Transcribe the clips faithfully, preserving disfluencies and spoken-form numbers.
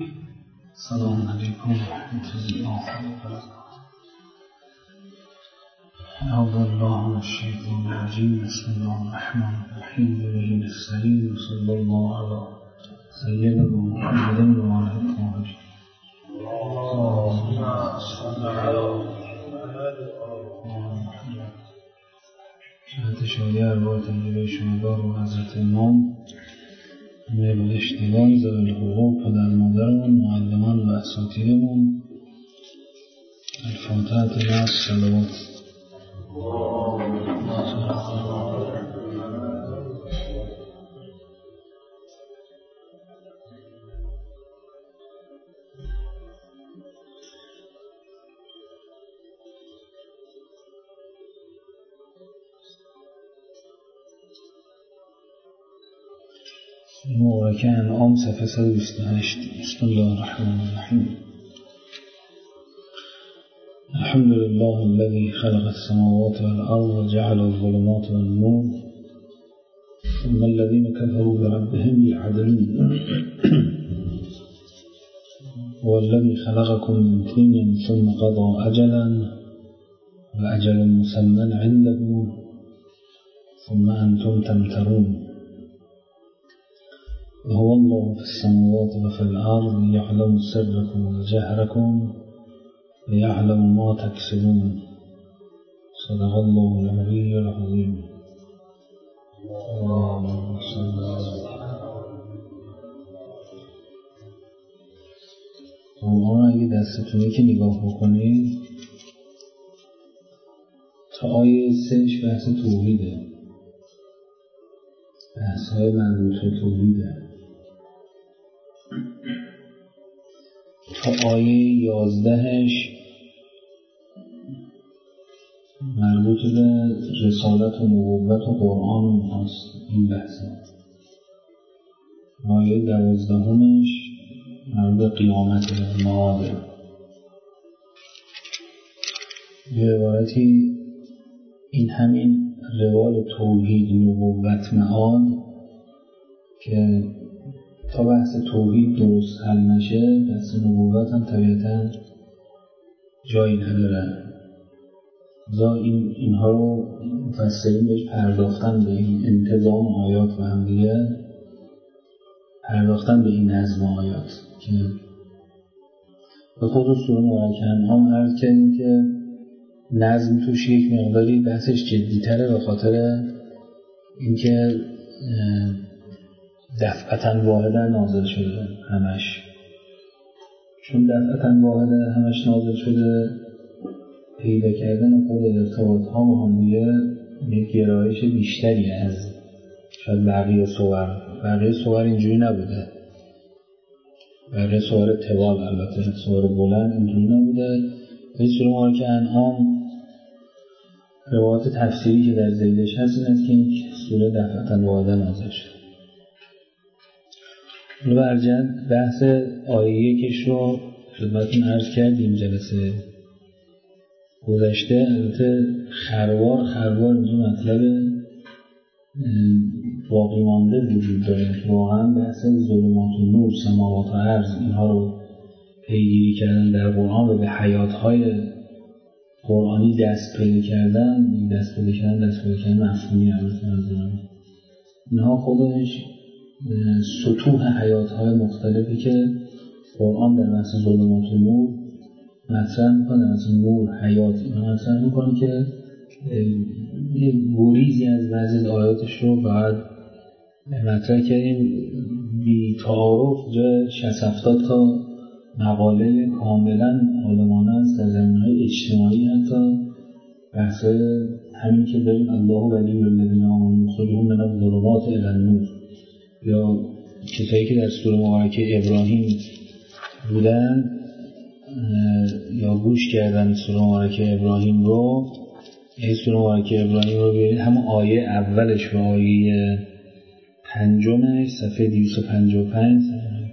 السلام عليكم ورحمة الله وبركاته. أعوذ بالله من الشيطان الرجيم. بسم الله الرحمن الرحيم. به نستعين. وصلى الله على سيدنا محمد وعلى آله وصحبه. شهادت شایع و تجربه شهدا و حضرت امام میل اشتغال ذوی الحقوق پدر مادرمون، معلمان و اساتیدمون. الفاتحه مع الصلوات. مبارکه انعام صفحه صد و بیست و هشت. بسم الله الرحمن الرحیم. الحمد لله الذي خلق السماوات والأرض وجعل الظلمات والنور ثم الذين كفروا بربهم يعدلون. هو الذي خلقكم من طين ثم قضى أجلا وأجل مسمى عنده ثم أنتم تمترون. وهو الله في السماوات وفي الأرض يعلم سركم وجهركم ويعلم ما تكسبون. صدق الله العلي العظيم. اللهم صل على قرآن. اگه دستتونه که نگاه بکنید تا آیه سهش بحث توحیده، بحث های مربوط به توحیده. تا آیه یازدهش مربوط به رسالت و نبوت و قرآن هست. این بحثه. آیه دوازدهمش مربوط به قیامت و معاده. به عبارتی این همین روال توحید، نبوت، معاد که تا بحث توحید درست حل نشه، بحث نبوت هم طبیعتاً جایی نداره. زا این اینها رو مفسرین بهش پرداختن، به این انتظام آیات و هم دیگه پرداختن به این نظم آیات که به خود سوره مبارکه انعام عرض کردیم که نظم توش یک مقداری بحثش جدی‌تره به خاطر اینکه دفعتاً واحده نازل شده همش. چون دفعتاً واحده همش نازل شده، پیدا کردن خود ارتباط ها با هم دیگه یک گرایش بیشتری از شاید بقیه سور. بقیه سور اینجوری نبوده. بقیه سور طوال، البته سور بلند اینجوری نبوده. این سوره مبارکه انعام روایات تفسیری که در ذیلش هست این است که این سوره دفعتاً واحده نازل شده. رو برجن بحث آیه یکش رو خدمتون عرض کردیم جلسه گذشته. البته خروار خروار اینجا مطلب باقی مانده وجود داره. واقعا بحث ظلمات و نور، سماوات و ارض، اینها رو پیگیری کردن در قرآن و به حیاتهای قرآنی دست پیدا کردن. دست پیدا کردن دست پیدا کردن مفهومی البته منظورم اینها خودش سطوح حیاتهای مختلفی که قرآن در بحث ظلمات و نور مطرح میکنه، مثلا نور، حیات، اینا مطرح میکنه که یه گریزی از بعضی آیاتش رو باید مطرح کردیم. بی تعارف جای شصت هفتاد تا مقاله کاملا عالمانه است در زمینه‌های اجتماعی، حتی بحث‌های همین که داریم الله ولی الذین آمنوا یخرجهم من الظلمات الی النور، یا کسایی که در سوره مبارکه ابراهیم بودن یا گوش کردن سوره مبارکه ابراهیم رو. این سوره مبارکه ابراهیم رو ببینید، همون آیه اولش و آیه پنجمش صفحه دویست و پنجاه و پنج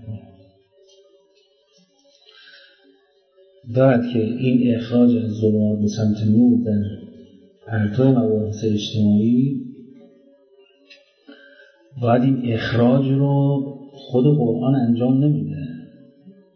دارد که این اخراج از ظلمات به سمت نور در پرتو مباحث اجتماعی باید این اخراج رو خود قرآن انجام نمیده.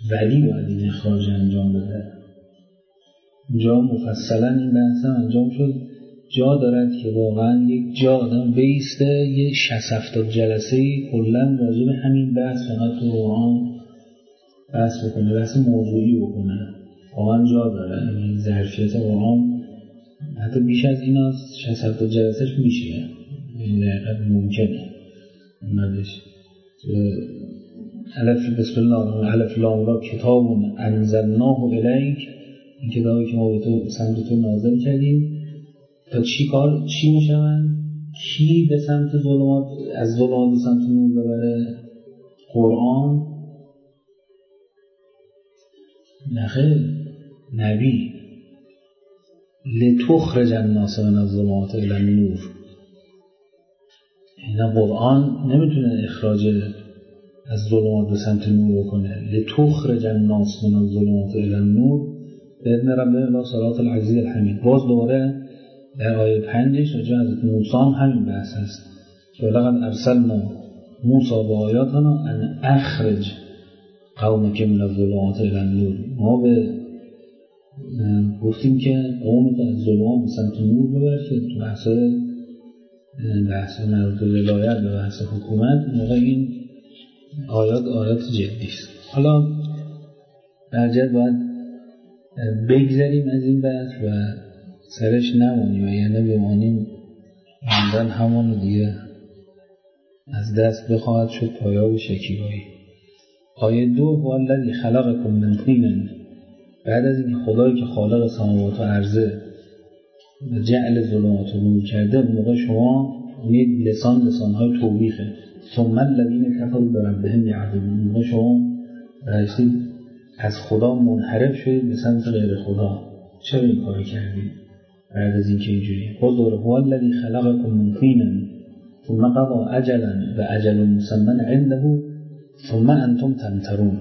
ولی باید این اخراج انجام بده. جا مفصلا این بحث هم انجام شد. جا دارد که واقعا یک جا آدم بیسته یه شصت هفتاد جلسه‌ای کلا راجع به همین بحث فقط تو قرآن بحث بکنه، بحث موضوعی بکنه. واقعا جا داره. این ظرفیت قرآن حتی بیش از این از شصت هفتاد جلسهش میشه. این دقیقا ممکنه اومدش الف بسم الله الف لام را کتاب انزلناه الیک، این کتابی که ما به تو سمت تو نازل کردیم تا چی کار چی میشون؟ کی به سمت ظلمات از ظلمات به سمت نور ببره؟ قرآن؟ نخیر، نبی. لتخرج الناس من الظلمات الی النور. این قرآن نمیتونه اخراج از ظلمات به سمت نور بکنه. لتخرج الناس من الظلمات الی النور باذن ربهم الی صراط العزیز الحمید. باز دوباره در آیه پنجش راجع به حضرت موسی هم همین بحث هست که لقد ارسلنا موسی بآیاتنا ان اخرج قومک من الظلمات الی النور. ما به گفتیم که قومت از ظلمات به سمت نور ببر که تو بحث بحث مربوط به ولایت به بحث حکومت موقع این آیات آیات جدی است. حالا برجت باید بگذاریم از این بحث و سرش نمانیم و یعنی بمانیم موندن همون دیگه از دست بخواهد شد پایاب شکیبایی. آیه دو والذی خلقکم من طین. بعد از این خدایی که خالق سماوات و ارضه و جعل ظلمات و نور کرده، اون موقع شما یک لسان لسانهای توبیخه. ثم الذین کفروا بربهم یعدلون. اون موقع شما رسید از خدا منحرف شدید به سمت غیر خدا. چرا این کار کردید؟ بعد از این که اینجوری باز دوره هو الذی خلقکم من طین ثم قضى اجلا و اجل مسمى عنده ثم انتم تمترون.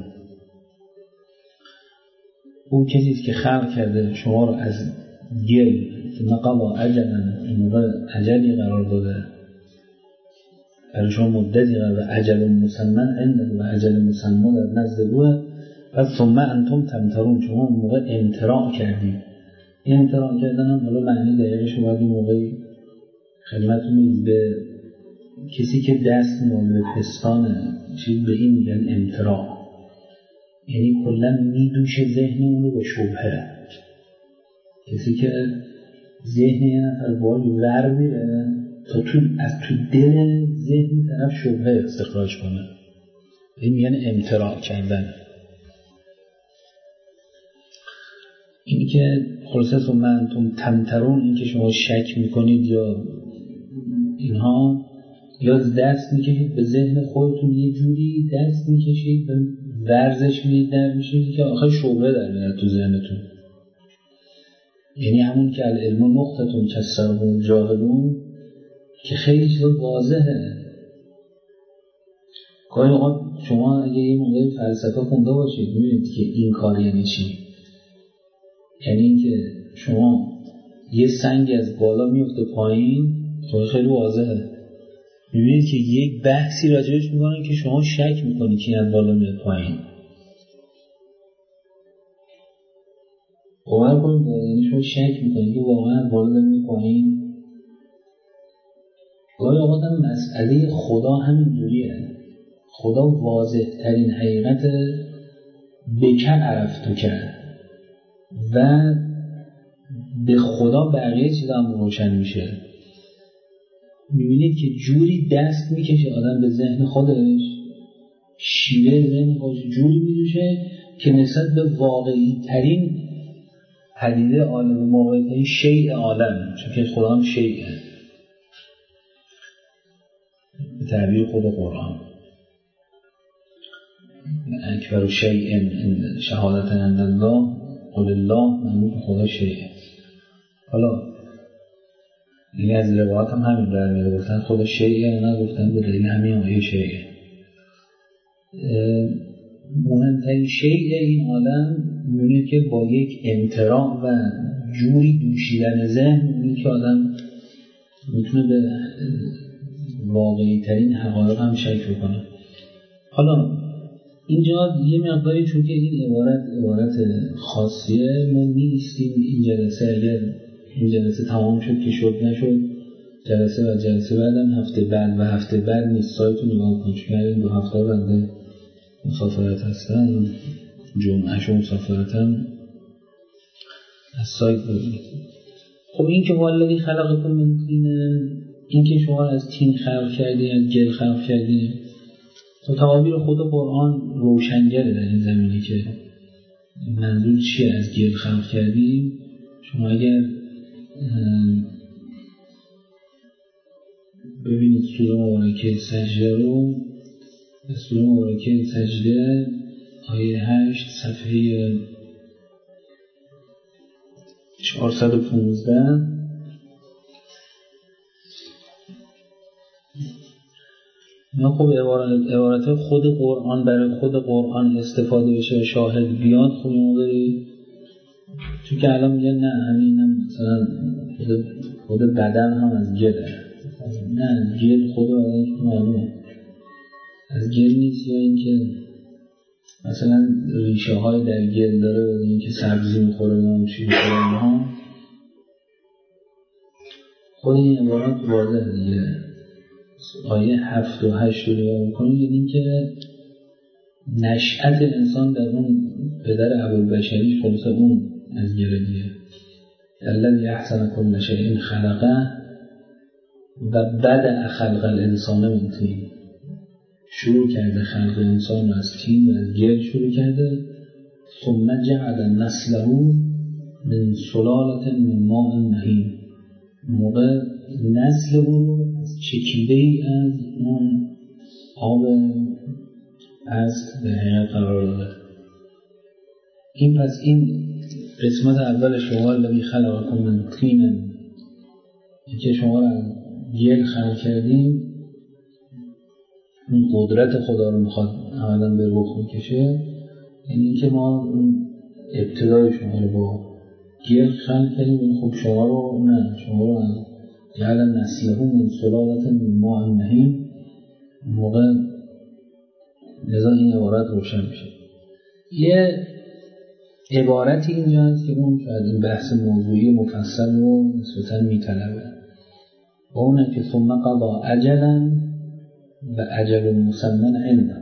اون کسی که خلق کرده شما رو از گل ثم قضى اجلا، این موقع اجلی قرار داده برای شما مدتی قرار و اجل مسمى عنده و اجل مسمى در نزد اوه و ثم انتم تمترون. شما اون موقع امتراع کردید. این امتراع کردن هم حالا معنی دقیقش رو باید این موقعی خدمتون میگه به کسی که دست می‌کنه به پستانه چیز به این میگن امتراع، یعنی کلا میدوشه ذهن اون رو با شبهه. کسی که ذهن یه نفر باید ور میره تا تو از تو دل ذهن طرف شبهه استخراج کنه، این میگن امتراع کردن. این که خلاصه ثم انتم تمترون، این که شما شک میکنید یا اینها، یا دست میکشید به ذهن خودتون یه جوری دست میکشید به ورزش میدید در میشید که آخه شبهه در میاد تو ذهنتون. یعنی همون که العلم نقطتون کسرهم جاهلون که خیلی چیزا واضحه. گاهی اوقات شما اگه یه موقع فلسفه خونده باشید میبینید که این کار یعنی چی. یعنی اینکه شما یه سنگ از بالا میفته پایین، خیلی واضحه. میبینید که یک بحثی راجعش میکنن که شما شک میکنید که از بالا میاد پایین. باور کنید، یعنی شما شک میکنید که واقعا از بالا میاد پایین. گاهی اوقات هم مسئله خدا همین جوریه. خدا واضح ترین حقیقت بکر عرفتو کرد و به خدا بقیه چیزا هم روشن میشه. میبینید که جوری دست میکشه آدم به ذهن خودش، شیوه ذهن خودش جوری میدوشه که نسبت به واقعی ترین پدیده عالم، واقعی ترین شیء عالم، چون که خدا هم شیء به تعبیر خود قرآن، اکبر شیء شهادت عند الله قل الله، معنی خدا شیء. حالا این از روایات هم همین در میاد، گفتن خدا شیء، نه گفتن به دلیل همین آیه شیء. مهمترین شیء این عالم میونه که با یک امتراع و جوری دوشیدن ذهن میونه که آدم میتونه به واقعی ترین حقایق هم شک بکنه. حالا اینجا یه مقداری چون که این عبارت عبارت خاصیه ما نیستیم این جلسه اگر این جلسه تمام شد که شد نشد جلسه و جلسه بعدم هفته بعد و هفته بعد نیست سایت رو نگاه کنید چون این دو هفته بنده مسافرت هستن جمعهش و مسافرتم از سایت ببینید. خب این که والذی خلقکم من طین این که شما از طین خلق کردین از گل خلق کردین و تعابیر خود قرآن روشنگره در این زمینه که منظور چیه از گل خلق کردیم. شما اگر ببینید سوره مبارکه سجده رو سوره مبارکه سجده آیه هشت صفحه چهارصد و پانزده ما خب عبارت عبارت خود قرآن برای خود قرآن استفاده بشه و شاهد بیاد خب ما داری چون که الان میگن نه همین هم مثلا خود, خود بدن هم از گله نه از گل خود آدم که معلومه از گل نیست یا اینکه مثلا ریشه های در گل داره و اینکه سبزی میخوره و چی میخوره ها خود این عبارت واضحه دیگه. آیه هفت و هشت رو نگاه میکنید یعنی که نشأت انسان در اون پدر ابوالبشری خلاصه اون از گله دیگه الذی احسن کل شیء خلقه و بدأ خلق الانسان من طین شروع کرده خلق انسان رو از طین و از گل شروع کرده ثم جعل نسله من سلالة من ماء مهین موقع نسل رو از چکیده ای از اون آب پست به حقیقت قرار داده. این پس این قسمت اول شما الذی خلقکم من طین این که شما رو از گل خلق کردیم این قدرت خدا رو میخواد عملا به رخ میکشه یعنی که ما ابتدای شما رو با گل خلق کردیم خب شما رو نه شما رو از جعل نسله من سلالة من ماء مهین موقع لذا این عبارت روشن میشه. یه عبارتی اینجا هست که اون شاید این بحث موضوعی مفصل رو نسبتاً میطلبه و اونه که ثم قضا اجلا و اجل مسمى عنده.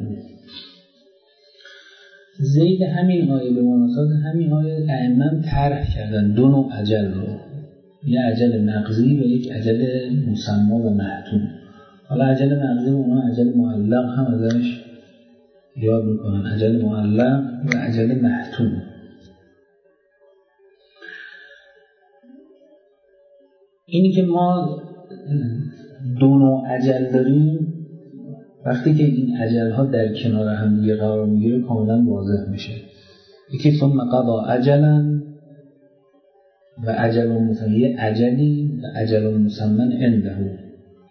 زید همین آیه به مناسبت همین آیه ائمه طرح کردن دو نوع اجل رو یه اجل مغزی و یک اجل مسمى و محتوم. حالا اجل مغزی و اونا اجل معلق هم ازش یاد میکنن اجل معلق و اجل محتوم. اینی که ما دو نوع اجل داریم وقتی که این اجل ها در کنار هم دیگه قرار میگیره کاملا واضح میشه. یکی ثم قضا اجلا و اجل مسمى اجلی و اجل مسمى عنده.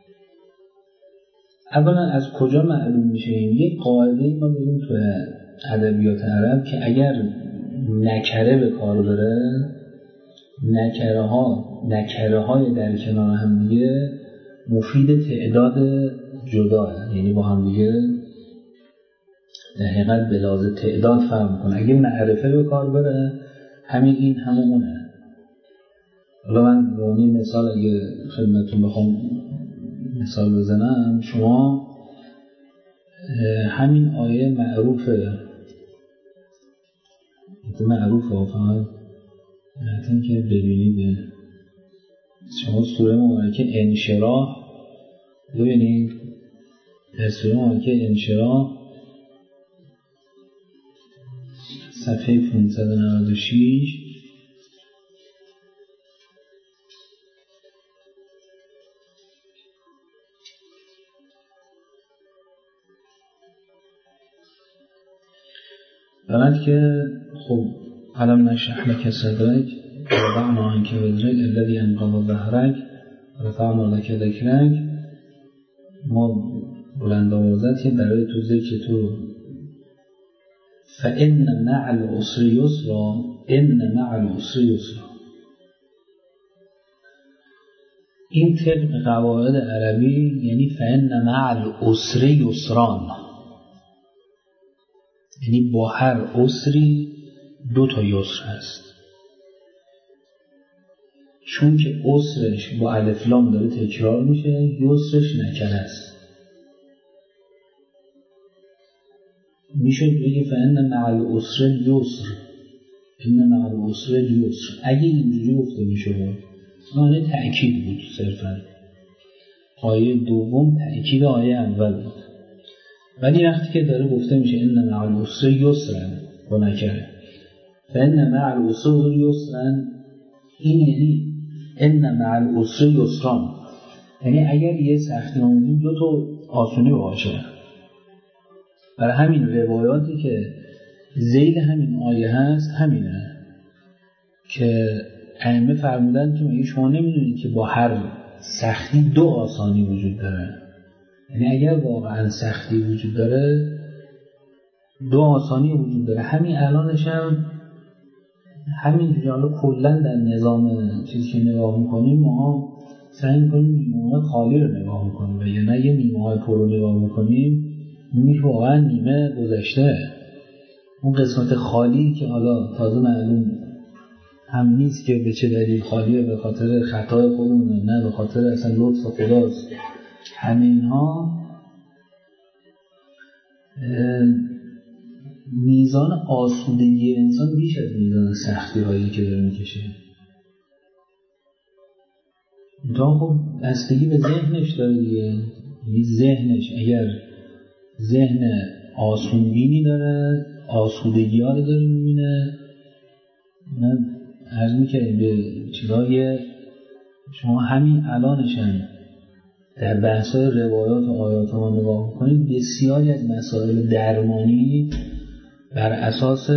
اولا از کجا معلوم میشه؟ یک قاعده ما داریم تو ادبیات عرب که اگر نکره به کار بره نکره ها نکره های در کنار هم دیگه مفید تعداد جداه یعنی با هم دیگه در حقیقت به لحاظ تعداد فرق میکنه. اگه معرفه به کار بره همین این همونه. حالا من به اونی مثال اگه خدمتتون بخوام مثال بزنم شما همین آیه معروفه معروفه فقط حتما که ببینید شما سوره مبارکه انشراح ببینید در سوره مبارکه انشراح صفحه پانصد و نود و شش بعد که خب علم نشرح لک صدرک ووضعنا عنک وزرک الذی انقض ظهرک ورفعنا لک ذکرک ما بلند آوازت که برای تو ذکر تو فإن مع العسر یسرا إن مع العسر یسرا. این طبق قواعد عربی یعنی فإن مع العسر یسران یعنی با هر عسری دو تا یسر هست، چون که عسرش با الف لام داره تکرار میشه، یسرش نکره است. میشد بگه فإن مع العسر یسر، ان مع العسر یسر. اگه اینجوری گفته میشه معنی تأکید بود صرفا، آیه دوم تأکید آیه اول بود. ولی وقتی که داره گفته میشه ان مع العسر یسرا با نکره، فإن مع العسر یسرا، این یعنی ان مع العسر یسران، یعنی اگر یه سختی آمدیم دو تا آسونی باشه. برای همین روایاتی که ذیل همین آیه هست همینه که ائمه فرمودن که میگه شما نمیدونید که با هر سختی دو آسانی وجود داره. یعنی اگر واقعا سختی وجود داره دو آسانی وجود داره. همین الانش هم همین جوری کلا در نظام چیزی که نگاه میکنیم ما سعی میکنیم نیمه خالی رو نگاه میکنیم و یا نه یه نیمه های پر رو نگاه میکنیم میگه واقعا نیمه گذشته. اون قسمت خالی که حالا تازه معلوم هم نیست که به چه دلیل خالیه، به خاطر خطای خودمونه نه به خاطر اصلا لطف خداست. همه اینها میزان آسودگی انسان بیش از میزان سختی هایی که داره میکشه. تا خب بستگی به ذهنش داره دیگه. یعنی ذهنش اگر ذهن آسونبینی داره، آسودگی ها رو داره میبینه. من عرض میکنم به چیزای شما همین الانشن در بحثای روایات و آیات ما نگاه کنید، بسیاری از مسائل درمانی بر اساس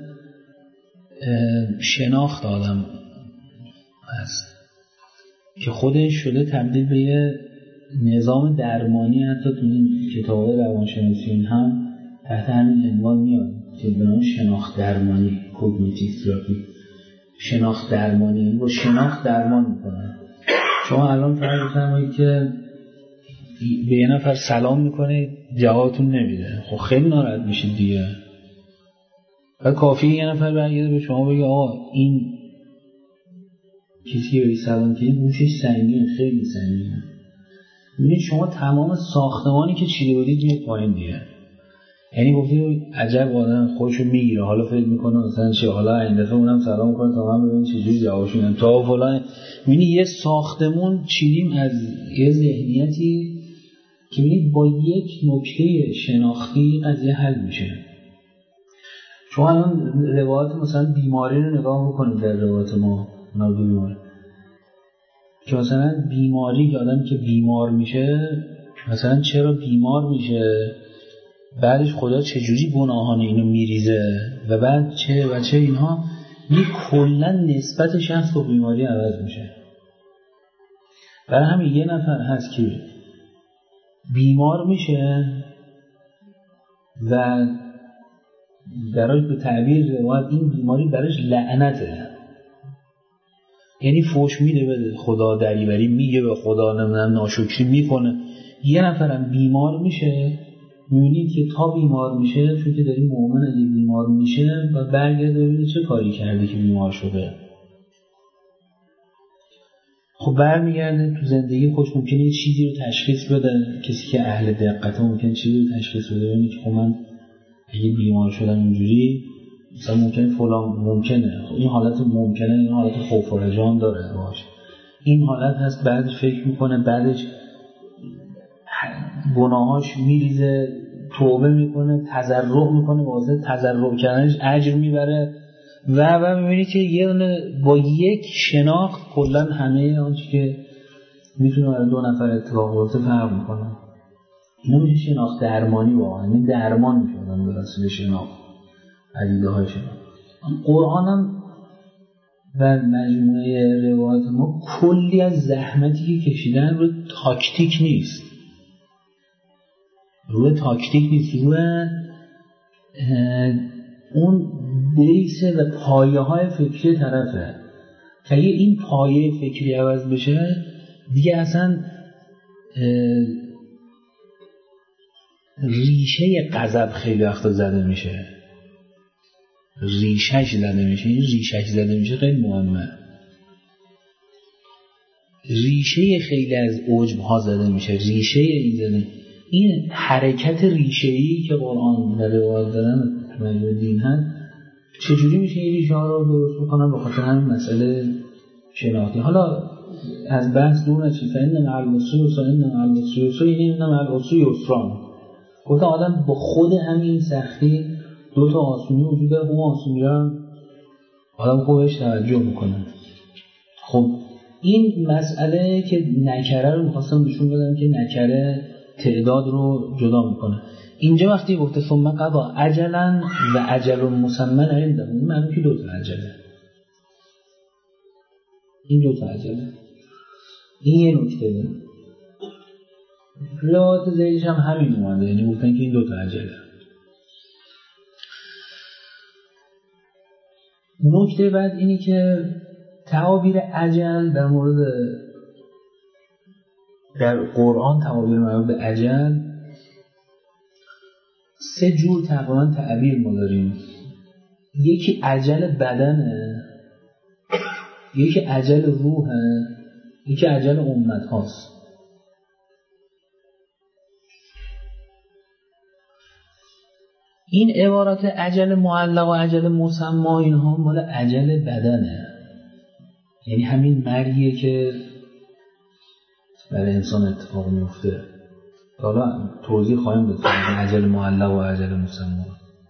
شناخت آدم هست که خودش شده تبدیل به یه نظام درمانی. حتی تو این کتاب روانشناسی هم تحت همین عنوان میاد که به نام شناخت درمانی، کوگنیتیو تراپی. شناخت درمانی با شناخت درمان میکنن. شما الان فرض بفرمایید که به یه نفر سلام میکنه جوابتون نمیده، خب خیلی ناراحت میشید دیگه. و کافیه یه نفر برگرده به شما بگه آقا این کسی که به سلام کنید گوشش سنگینه، خیلی سنگینه. میبینید شما تمام ساختمانی که چیده بودید میاد پایین دیگه. یعنی گفتید عجب آدم خودشو میگیره، حالا فکر میکنه مثلا چه، حالا این دفعه اونم سلام کنه تا من ببینم چجوری جوابش میدم تا فلان. میبینید یه ساختمون چیدیم از یه ذهنیتی که میبینید با یک نکته شناختی قضیه حل میشه. شما الان روایات مثلا بیماری رو نگاه بکنید در روایات ما نابی بیماری که مثلا بیماری که آدم که بیمار میشه مثلا چرا بیمار میشه، بعدش خدا چجوری گناهان اینو میریزه و بعد چه و چه اینها، یک کلا نسبت شخص با بیماری عوض میشه. برای همین یه نفر هست که بیمار میشه و برای به تعبیر روایت این بیماری براش لعنته، یعنی فوش میده به خدا، دریوری میگه به خدا، نمیدونم ناشکری میکنه. یه نفرم بیمار میشه، میبینید که تا بیمار میشه، چون که داری مؤمن اگه بیمار میشه و برگرده ببینید چه کاری کرده که بیمار شده، خب برمیگرده تو زندگی خوش ممکنه یه چیزی رو تشخیص بده. کسی که اهل دقته ممکنه چیزی رو تشخیص بده، ببینید که خب من اگه بیمار شدم اینجوری مثلا ممکنه فلان، ممکنه این حالت ممکنه، این حالت خوف و رجا داره باشه، این حالت هست. بعدش فکر میکنه، بعدش گناهاش میریزه، توبه میکنه، تضرع میکنه، واسه تضرع کردنش اجر میبره و و میبینی که یه با یک شناخت کلا همه آنچه که میتونه برای دو نفر اتفاق بیفته فرق میکنه. اینا میشه شناخت درمانی. واقعا این درمان میشه آدم به وسیله شناخت عقیده های شناخت. قرآن هم و مجموعه روایات ما کلی از زحمتی که کشیدن رو تاکتیک نیست، روی تاکتیک نیست، روی اون بیسه و پایه های فکری طرفه که اگه این پایه فکری عوض بشه دیگه اصلا ریشه غضب خیلی وقتا زده میشه. ریشش زده میشه. این ریشش زده میشه خیلی مهمه. ریشه خیلی از عجب ها زده میشه. ریشه این زده، این حرکت ریشه‌ای که قرآن در روایت دارن مجموع دین هست، چجوری میشه این ریشه ها رو درست بکنن؟ به خاطر همین مسئله شناختی. حالا از بحث دور نشید. فإن مع العسر یسرا، إن مع العسر یسرا، یعنی إن مع العسر یسرا. گفت آدم با خود همین سختی دو تا آسونی وجود داره، اون آسونی رو آدم خوبش توجه میکنه. خب این مسئله که نکره رو میخواستم بهشون بدم که نکره تعداد رو جدا میکنه. اینجا وقتی گفته ثم قضا اجلا و اجل مسمى عنده، این معنی که دو تا اجله، این دو تا اجله. این یه نکته ده. روایت زیدش هم همین اومده، یعنی گفتن که این دو تا اجله. نکته بعد اینی که تعابیر اجل در مورد در قرآن، تعابیر مربوط به اجل سه جور تقریبا تعبیر ما داریم. یکی اجل بدنه، یکی اجل روحه، یکی اجل امت هاست. این عبارات اجل معلق و اجل مسمى اینها مال اجل بدنه، یعنی همین مرگیه که برای انسان اتفاق میفته. حالا توضیح خواهیم داد اجل معلق و اجل مسمى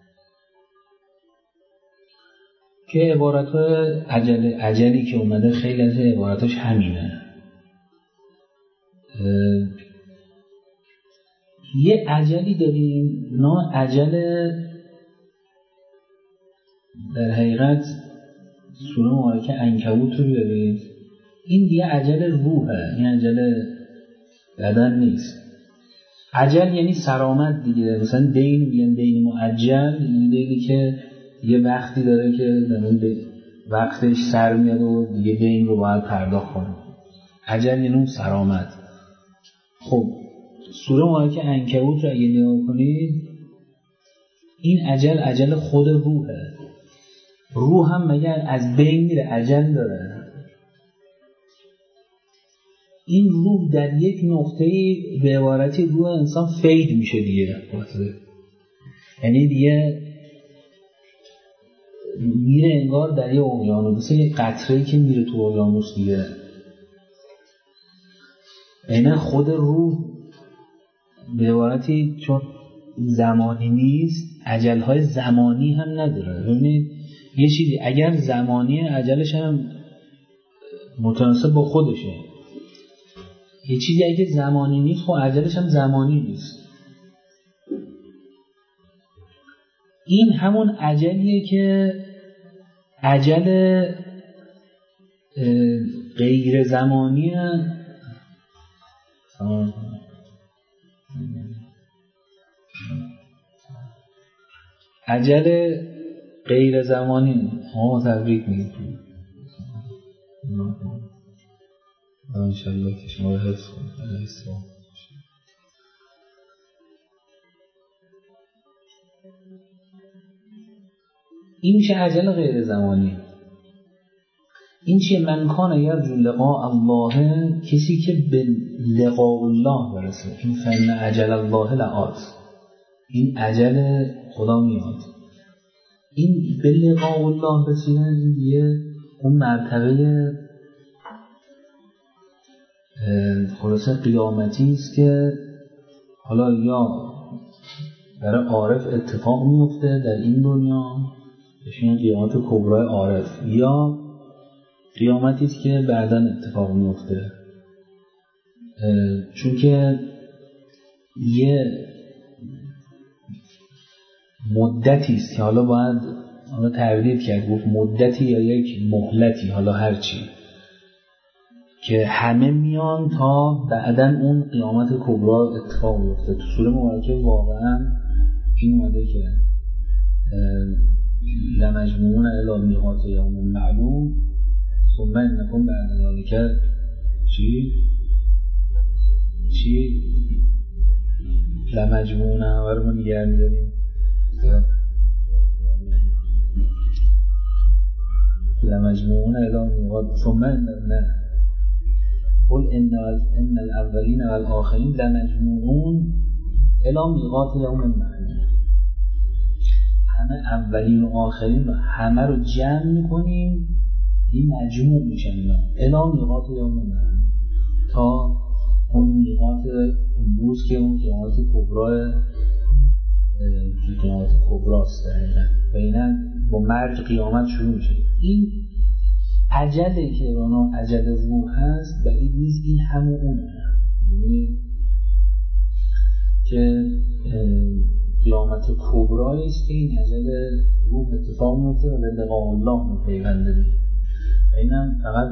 که عبارت اجل اجلی که اومده خیلی از عباراتش همینه. یه اجلی داریم نام اجل، در حقیقت سوره مبارکه عنکبوت رو بیارید، این دیگه اجل روحه، این اجل بدن نیست. اجل یعنی سرآمد دیگه، مثلا دین میگن دین مؤجل، این دینی که یه وقتی داره که در اون وقتش سر میاد و دیگه دین رو باید پرداخت کنه. اجل یعنی اون سرآمد. خب سوره مبارکه عنکبوت رو اگه نگاه کنید، این اجل اجل خود روحه. روح هم مگر از بین میره، اجل داره. این روح در یک نقطه‌ای به عبارتی روح انسان فید میشه دیگه، یعنی دیگه میره انگار در یه اقیانوس، مثل یه قطره‌ای که میره تو اقیانوس دیگه. یعنی خود روح به عبارتی چون زمانی نیست، اجل‌های زمانی هم نداره. ببینید یه چیزی اگر زمانی، اجلش هم متناسب با خودشه. یه چیزی اگه زمانی نیست، خب اجلش هم زمانی نیست. این همون اجلیه که اجل غیر زمانیه. اجل غیر زمانی ها تبریک میگیم انشاءالله که شما رو حفظ کنید. این میشه اجل غیر زمانی. این چیه؟ من کان یرجو لقاء الله، کسی که به لقاء الله برسه. این فإن اجل الله لآت، این اجل خدا میاد. این به لقاء الله رسیدن، این دیگه اون مرتبه خلاصه قیامتی است که حالا یا برای عارف اتفاق میفته در این دنیا، بهش قیامت کبرای عارف، یا قیامتی است که بعداً اتفاق میفته. چون که یه مدتی است که حالا باید حالا تردید کرد، گفت مدتی یا یک مهلتی، حالا هرچی که همه میان تا بعداً اون قیامت کبرا اتفاق میفته. تو سوره مبارکه واقعاً این اومده که لمجموعون الی میقات یوم معلوم ثم انکم بعد ذلک چی چی لمجموعون همه رو ما نگه می‌داریم لمجموعون الی میقات ثم نه قل ان ان الاولین والآخرین لمجموعون الی میقات یوم معلوم. همه اولین و آخرین رو همه رو جمع میکنیم، این مجموع میشن الی میقات یوم معلوم، تا اون میقات امروز که اون قیامت کبرا قیامت کبراست و اینا با مرگ قیامت شروع میشه. این اجلی که رانا اجل روح هست بعید نیست این همون اونه، یعنی که قیامت کبرایی است که این اجل روح اتفاق میفته و به لقاء الله میپیونده. اینم فقط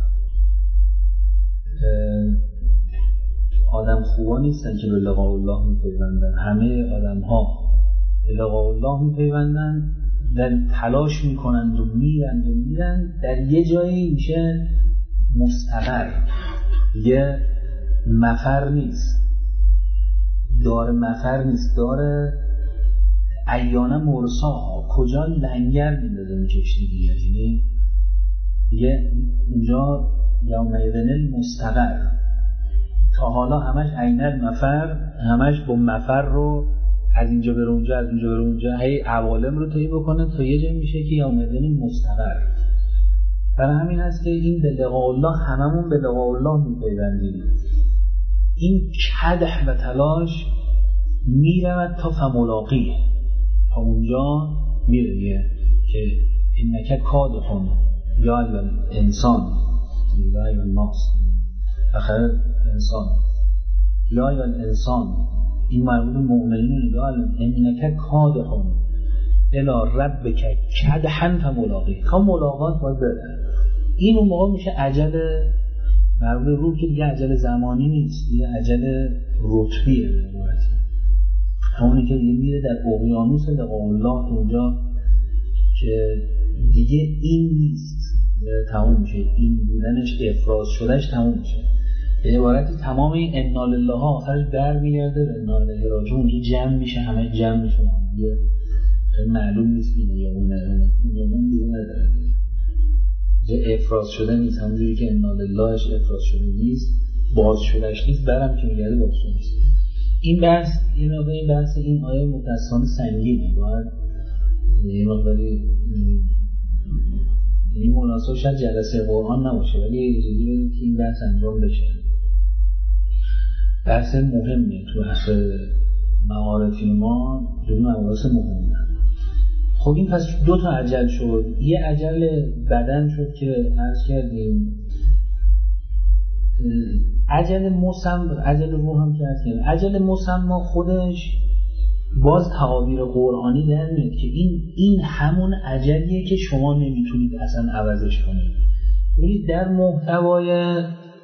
آدم خوبا نیستن که به لقاء الله میپیوندن، همه آدم ها به لقاء الله میپیوندن، در تلاش میکنند و میرند و میرند، در یه جایی میشه مستقر، یه مفر نیست، دار مفر نیست، داره ایانه مرسا، کجا لنگر میندازه این کشتی دیگه، یعنی دیگه اونجا یومئذن المستقر. تا حالا همش عینل مفر، همش با مفر رو از اینجا بره اونجا از اینجا بره اونجا هی عوالم رو طی بکنه تا یه جایی میشه که یومئذن مستقر. برای همین هست که این به لقاء الله هممون به لقاء الله میپیوندیم. این کدح و تلاش میرود تا فملاقیه، تا اونجا میره که انک کادحون یا انسان یا الناس آخر انسان یا یا انسان، این مربوط به مؤمنین یا انک کادحون الی ربک کدحا فملاقیه، تا ملاقات باید بره. این اون موقع میشه اجل مربوط به روح که دیگه اجل زمانی نیست، دیگه اجل رتبیه. همونی که دیگه میره در اقیانوس لقاء الله اونجا که دیگه این نیست، تموم میشه، این بودنش افراز شدهش تموم میشه. به عبارتی تمام این انا لله آخرش بر میگرده به انا الیه راجعون، اونجا جمع میشه، همه جمع میشه، دیگه معلوم نیست اینه یا اونه، اون دیگه نداره، دیگه افراز شده نیست. همونجوری که انا للهش افراز شده نیست، باز شدهش نیست، برم که میگرده باز شده نیست. این بحث این آقای این بحث این آیه متأسفانه سنگینه، باید این مقداری این مناسب شاید جلسه قرآن نباشه، ولی اجازه بدید که این بحث انجام بشه. بحث مهمه تو بحث معارفی ما، جون مباحث مهمه. خب این پس دو تا اجل شد. یه اجل بدن شد که عرض کردیم، اجل مسمى، اجل روح هم که عرض کردیم. اجل مسمى خودش باز تعابیر قرآنی در میاد که این این همون اجلیه که شما نمیتونید اصلا عوضش کنید. ببینید در محتوای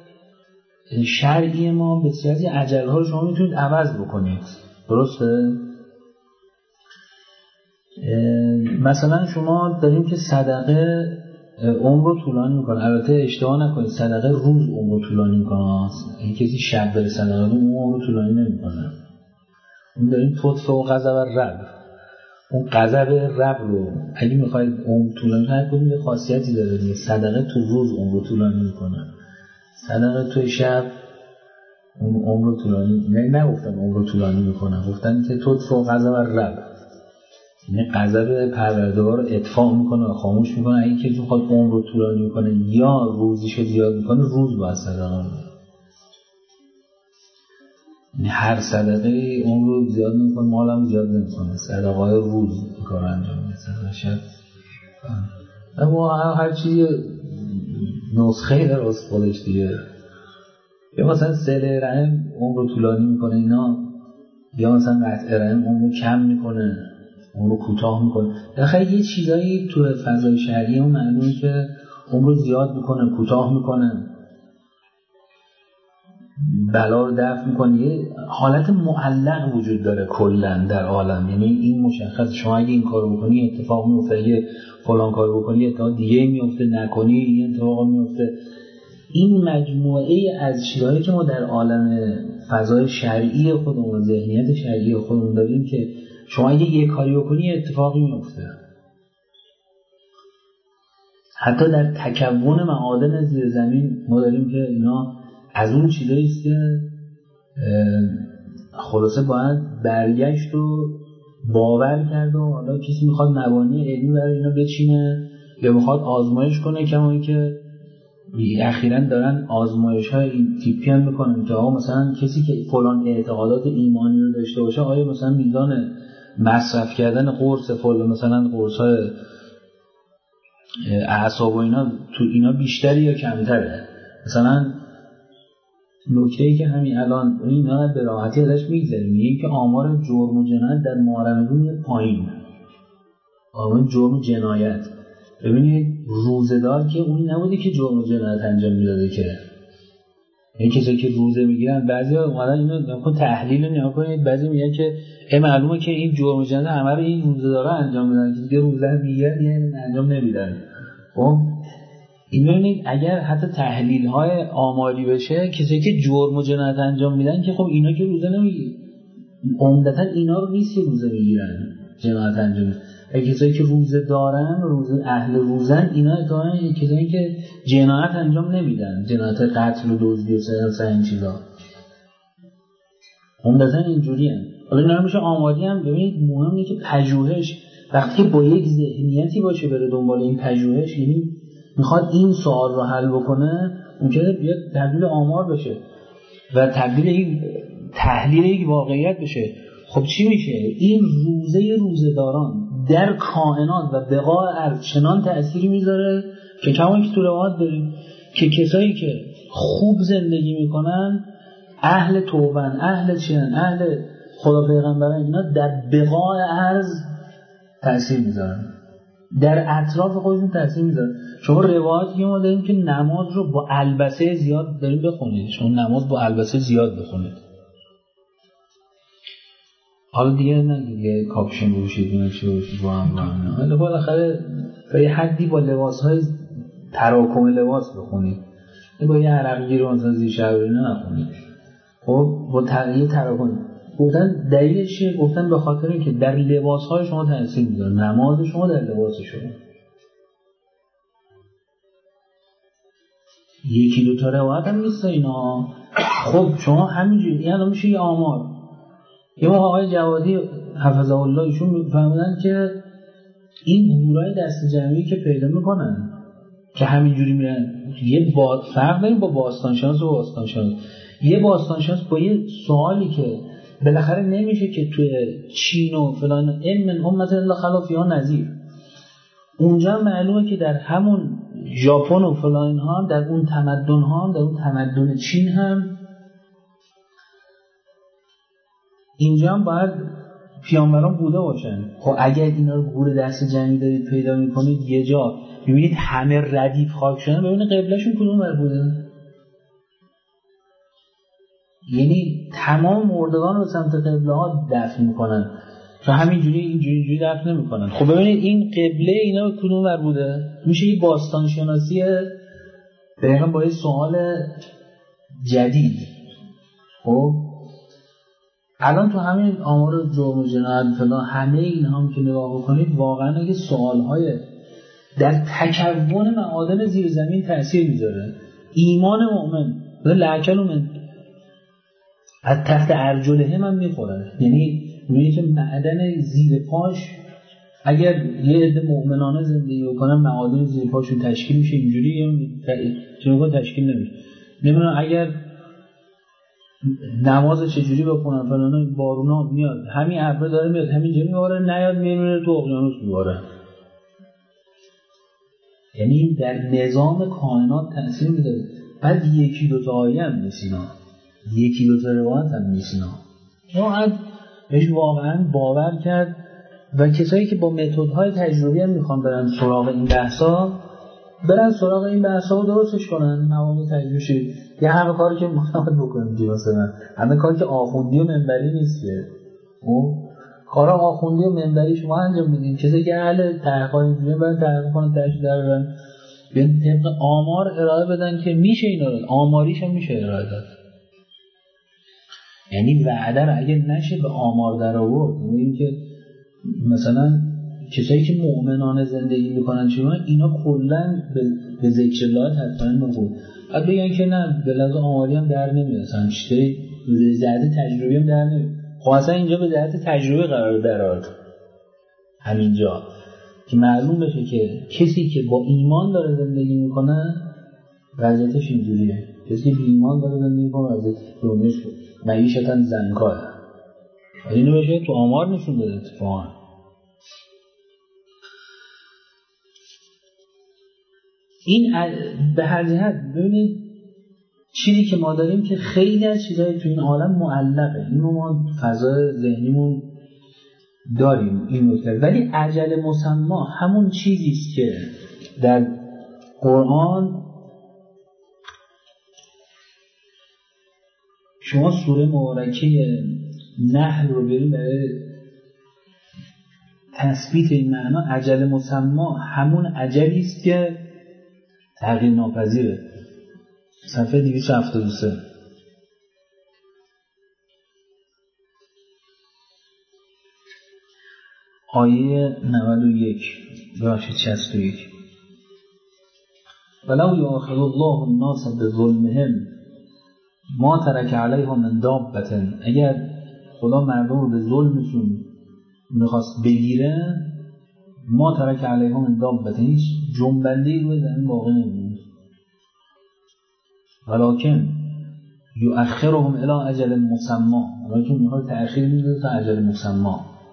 شرعی ما بسیاری از اجل‌ها رو شما میتونید عوض بکنید، درسته؟ مثلا شما داریم که صدقه عمر رو طولانی میکنه، البته اشتباه نکنید، صدقه روز عمر رو طولانی میکنه، این کسی شب بره صدقه اون عمر رو طولانی نمیکنه. اون داریم تطفه و غضب رب، اون غضب رب رو اگه میخواید عمر طولانی کنید کنید یه خاصیتی داره دیگه، صدقه تو روز عمر رو طولانی میکنه، صدقه تو شب اون عمر رو طولانی نه نگفتن عمر رو طولانی میکنه، گفتن که تطفه و غضب رب، یعنی غضب پروردگار رو اطفاء میکنه و خاموش میکنه. اگه کسی میخواد عمر رو طولانی میکنه یا روزیشو زیاد میکنه، روز باید صدقه میکنه، یعنی هر صدقه عمر رو زیاد میکنه، مال هم زیاد نمیکنه، صدقه های روز کار انجام میده، صدقه شب. اما هر چیزی نسخه داره واسه خودش دیگه. یا مثلا صله رحم عمر رو طولانی میکنه اینا، یا مثلا قطع رحم عمر رو کم میکنه، عمر رو کوتاه میکنه. داخل یه چیزایی تو فضای شهری هم معلومه که عمر رو زیاد میکنه، کوتاه میکنه، بلا رو دفع میکنه. یه حالت معلق وجود داره کلا در عالم، یعنی این مشخص شما اگه این کارو بکنی اتفاق میفته، یه فلان کارو بکنی اتفاق دیگه میفته، نکنی این اتفاق میفته. این مجموعه از چیزهایی که ما در عالم فضای شرعی خودمون و ذهنیت شرعی خودمون داریم که شما اگه یه کاری بکنی اتفاقی میفته. حتی در تکون معادن زیر زمین ما داریم که اینا از اون چیزایی است که خلاصه باید برگشت و باور کرد و حالا کسی میخواد مبانی علمی برای اینا بچینه یا میخواد آزمایش کنه، کما اینکه اخیراً دارن آزمایش های این تیپی هم میکنن که آقا مثلا کسی که فلان اعتقادات ایمانی رو داشته باشه آیا مثلا میزان مصرف کردن قرص فلان مثلا قرص های اعصاب و اینا تو اینا بیشتری یا کمتره. مثلا نکته‌ای که همین الان اینا به راحتی ازش میگذریم، میگه که آمار جرم و جنایت در محرم میاد پایین، آمار جرم و جنایت. ببینید روزه‌دار که اونی نبوده که جرم و جنایت انجام میداده، که این کسایی که روزه میگیرن بعضیا اومدن اینو نمیخوان تحلیل نگاه کنید، بعضی میگن که ای معلومه که این جرم و جنایت همه رو این روزه‌دارا انجام میدن که دیگه روزه دیگه یعنی انجام نمیدن. خب این ببینید اگر حتی تحلیل های آماری بشه کسایی که جرم و جنایت انجام میدن که خب اینا که روزه نمیگیرن، عمدتاً اینا رو نیست که روزه میگیرن جنایت انجام میدن. کسایی که روزه دارن، روزه اهل روزن، اینا اتفاقاً کسایی که جنایت انجام نمیدن، جنایت قتل و دزدی و سرقت این چیزا عمدتاً اینجوریه. حالا اینا میشه آماری هم ببینید مهمه که پژوهش وقتی با یک ذهنیتی باشه بره دنبال این پژوهش، یعنی میخواد این سوال رو حل بکنه، ممکنه بیاد تبدیل آمار بشه و تبدیل یک تحلیل یک واقعیت بشه. خب چی میشه؟ این روزه روزه‌داران در کائنات و بقاء ارض چنان تأثیری میذاره که کما که تو روایات داریم که کسایی که خوب زندگی میکنن، اهل توبن، اهل چین، اهل خدا پیغمبران، اینا در بقاء ارض تأثیر میذارن، در اطراف خودشون تأثیر میذارن. شما روایاتی ما داریم که نماز رو با البسه زیاد داریم بخونید، شما نماز با البسه زیاد بخونید. حالا دیگه نه دیگه کاپشن بروشید اینا چی بروشید با هم نه، حالا بالاخره به یه حدی با لباسهای تراکم لباس بخونید، با یه عرقگیر رو مثلا زیر شب اینا نخونید. خب با یه تراکم گفتن دلیلش چیه؟ گفتن به خاطر اینکه در لباسهای شما تاثیر میذاره، نماز شما در لباس شما. یکی دو تا روایت هم نیست اینا. خب شما همینجوری یعنی میشه یه آمار. یه موقع آقای جوادی حفظه الله ایشون میفهمدن که این گورای دست جمعی که پیدا میکنن که همینجوری میرن، یه با فرق داریم با باستانشناس و باستانشناس. یه باستانشناس با یه سوالی که بالاخره نمیشه که توی چین و فلان علم من امت الا خلا فیها نذیر، اونجا معلومه که در همون ژاپن و فلان ها، در اون تمدن ها، در اون تمدن چین هم اینجا هم باید پیامبران بوده باشن. خب اگر اینا رو گور دست جمعی دارید پیدا میکنید یه جا ببینید همه ردیف خاک شدن، ببینید قبلشون کدوم ور بوده، یعنی تمام مردگان رو سمت قبله ها دفن میکنن و همینجوری اینجوری اینجوری دفن نمیکنن. خب ببینید این قبله اینا کدوم ور بوده، میشه یه باستان شناسی دقیقا با یه سوال جدید. خب الان تو همین آمار جرم و جنایت فلان همه این هم که نگاه بکنید واقعا اگه سوالهای در تکون معادن زیر زمین تأثیر میذاره. ایمان مؤمن لعکل من از تحت ارجلهم هم میخوره، یعنی میگه که معدن زیر پاش اگر یه عده مؤمنانه زندگی بکنن معادن زیر پاشون تشکیل میشه، اینجوری چون تشکیل نمیشه. نمیدونم اگر نماز چجوری بخونن فلان بارونا میاد همین ابر داره میاد همینجوری میباره، نیاد میره تو اقیانوس میباره. یعنی در نظام کائنات تأثیر میذاره. بعد یکی دو تا آیه هم نیست اینا، یکی دو تا روایت هم نیست اینا، باید بهش واقعا باور کرد و کسایی که با متدهای تجربی هم میخوان برن سراغ این بحثا برن سراغ این بحثا و درستش کنن. مواد تجربی یه همه کاری که ما باید بکنیم دیگه، مثلا همه کاری که آخوندی و منبری نیست که او کارا آخوندی و منبری شما انجام میدین. کسایی که اهل تحقیق اینجوری برن تحقیق کنن تجربه در برن بیان طبق آمار ارائه بدن که میشه اینا رو آماریش هم میشه ارائه داد. یعنی وعده رو اگه نشه به آمار در آورد، یعنی اینکه مثلا کسایی که مؤمنانه زندگی میکنن چون اینا کلا به, به ذکر الله تطمئن میکنن. بعد بگن که نه به لحاظ آماری هم در نمیاد، چیزی به جهت تجربی هم در نمیاد. خب اصلا اینجا به جهت تجربه قرار درآورد همینجا که معلوم بشه که کسی که با ایمان داره زندگی میکنه وضعیتش اینجوریه، کسی که بی ایمان داره زندگی میکنه وضعیتش دنیاش معیشتاً زنگاه. اینو بشه تو آمار نشون بده اتفاقا. این به هر جهت ببینید چیزی که ما داریم که خیلی از چیزایی تو این عالم معلقه، اینو ما فضای ذهنیمون داریم این نکته، ولی اجل مسما همون چیزی است که در قرآن شما سوره مبارکه نحل رو برید برای تثبیت این معنا. اجل مسما همون اجلی است که تغییر ناپذیره. صفحه دویست و هفتاد و سه آیه نود و یک باشید شصت و یک. ولو یؤاخذ الله الناس بظلمهم ما ترک علیها من دابة، اگر خدا مردم رو به ظلمشون میخواست بگیره ما ترک علیها من دابة، هیچ جنبنده‌ای روی زمین باقی نمیمونه. ولکن یؤخرهم الی اجل مسمى، ولیکن میخواد تأخیر میده تا اجل مسمى.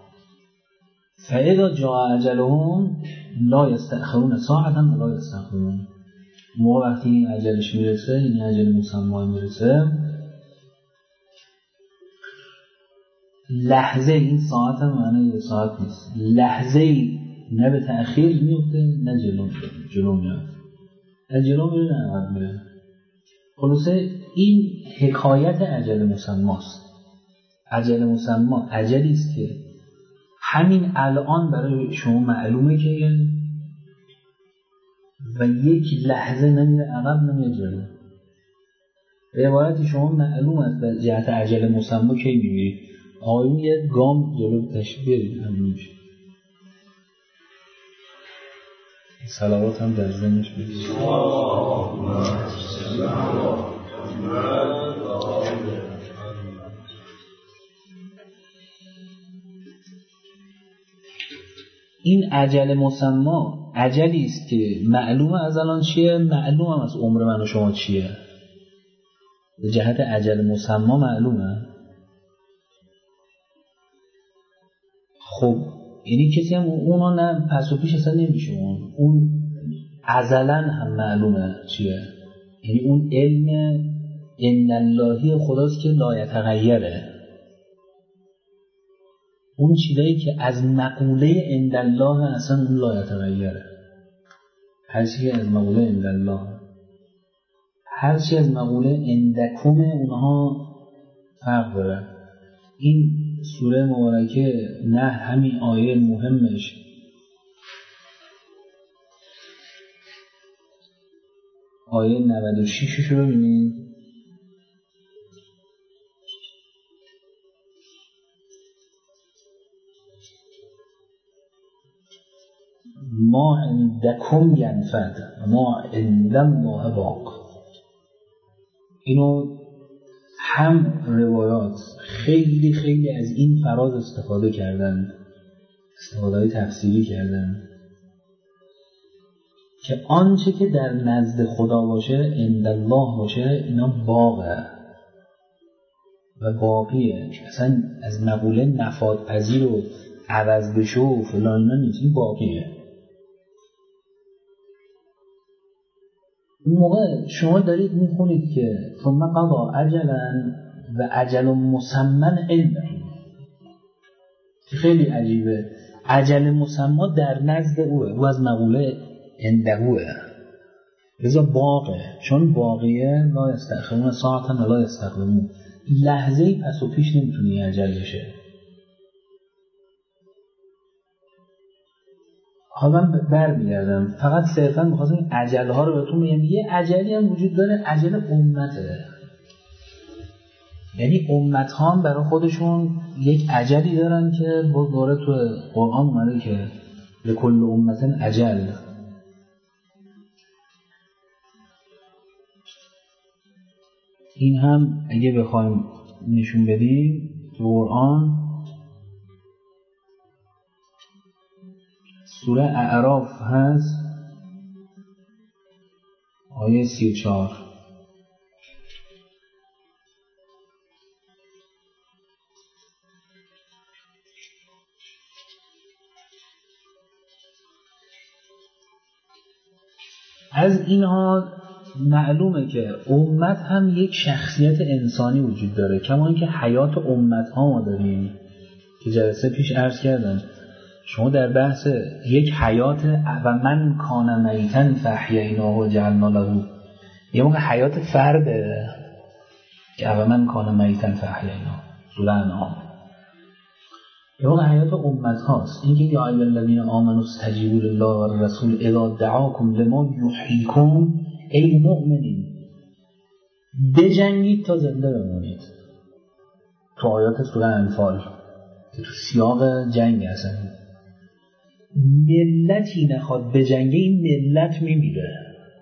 فاذا جاء اجلهم لا یستأخرون ساعة ولا یستقدمون. موقع وقتی این اجلش میرسه، این اجل مسمى میرسه، لحظه، این ساعت هم معنی یه ساعت نیست، لحظه نه به تأخیر میفته نه جلو جلو میاد، نه جلو میره نه عقب میره. خلاصه این حکایت اجل مسماست. اجل مسمى اجلی است که همین الان برای شما معلومه که و یک لحظه نمیره عقب نمیره جلو. به عبارتی شما معلوم است به جهت اجل مسمى کی میبینید. آقایون یه گام جلو تشریف بیارید همین میشه. صلوات هم در ذهنش بگید. این اجل مسمى اجلی است که معلومه از الان چیه، معلومه از عمر من و شما چیه. به جهت اجل مسمى معلومه. خب یعنی کسی هم اونا نه پس و پیش اصلا نمیشه، اون اون ازلا هم معلومه چیه. یعنی اون علم ان اللهی خداست که لا یتغیره. اون چیزایی که از مقوله ان الله اصلا اون لا یتغیره. هر چیزی از مقوله ان الله، هر چی از مقوله اندکم اونها فرق داره. این سوره مبارکه نه همین آیه مهمش آیه نود و شش رو ببینید. ما عندکم ینفد ما عند الله باق. اینو هم روایات خیلی خیلی از این فراز استفاده کردن، استفاده تفسیری کردن که آنچه که در نزد خدا باشه عند الله باشه اینا باقه و باقیه. اصلا از مقوله نفاد پذیر و عوض بشه و فلان اینا نیست، این باقیه. اون موقع شما دارید میخونید که ثم قضا اجلا و اجل مسمى عنده. خیلی عجیبه، اجل مسمى در نزد اوه، او از مقوله عندهوه، لذا باقه، چون باقیه لا یستأخرون ساعتا ولا یستقدمون. لحظه‌ای پس و پیش نمیتونی اجل بشه. حالا من برمیگردم فقط صرفا می‌خواستم این اجل‌ها رو بهتون بگم. یه اجلی هم وجود داره، اجل امته. یعنی امت‌ها هم برای خودشون یک اجلی دارن که باز داره تو قرآن اومده که لکل امت اجل. این هم اگه بخوایم نشون بدیم تو قرآن سوره اعراف هست آیه سی و چهار. از اینها معلومه که امت هم یک شخصیت انسانی وجود داره، کما اینکه حیات امت ها ما داریم که جلسه پیش عرض کردم. شما در بحث یک حیات و من کان میتن فاحییناه و جعلنا له، یه موقع حیات فرده که و من کان میتن فاحییناه سوره انعام، یه موقع حیات امت هاست. این که یا ایها الذین آمنوا استجیبوا لله و الرسول اذا دعاکم لما یحییکم، ای مؤمنین بجنگید تا زنده بمونید. تو آیات سوره انفال که تو سیاق جنگ هستن، ملتی نخواد بجنگه این ملت میمیره.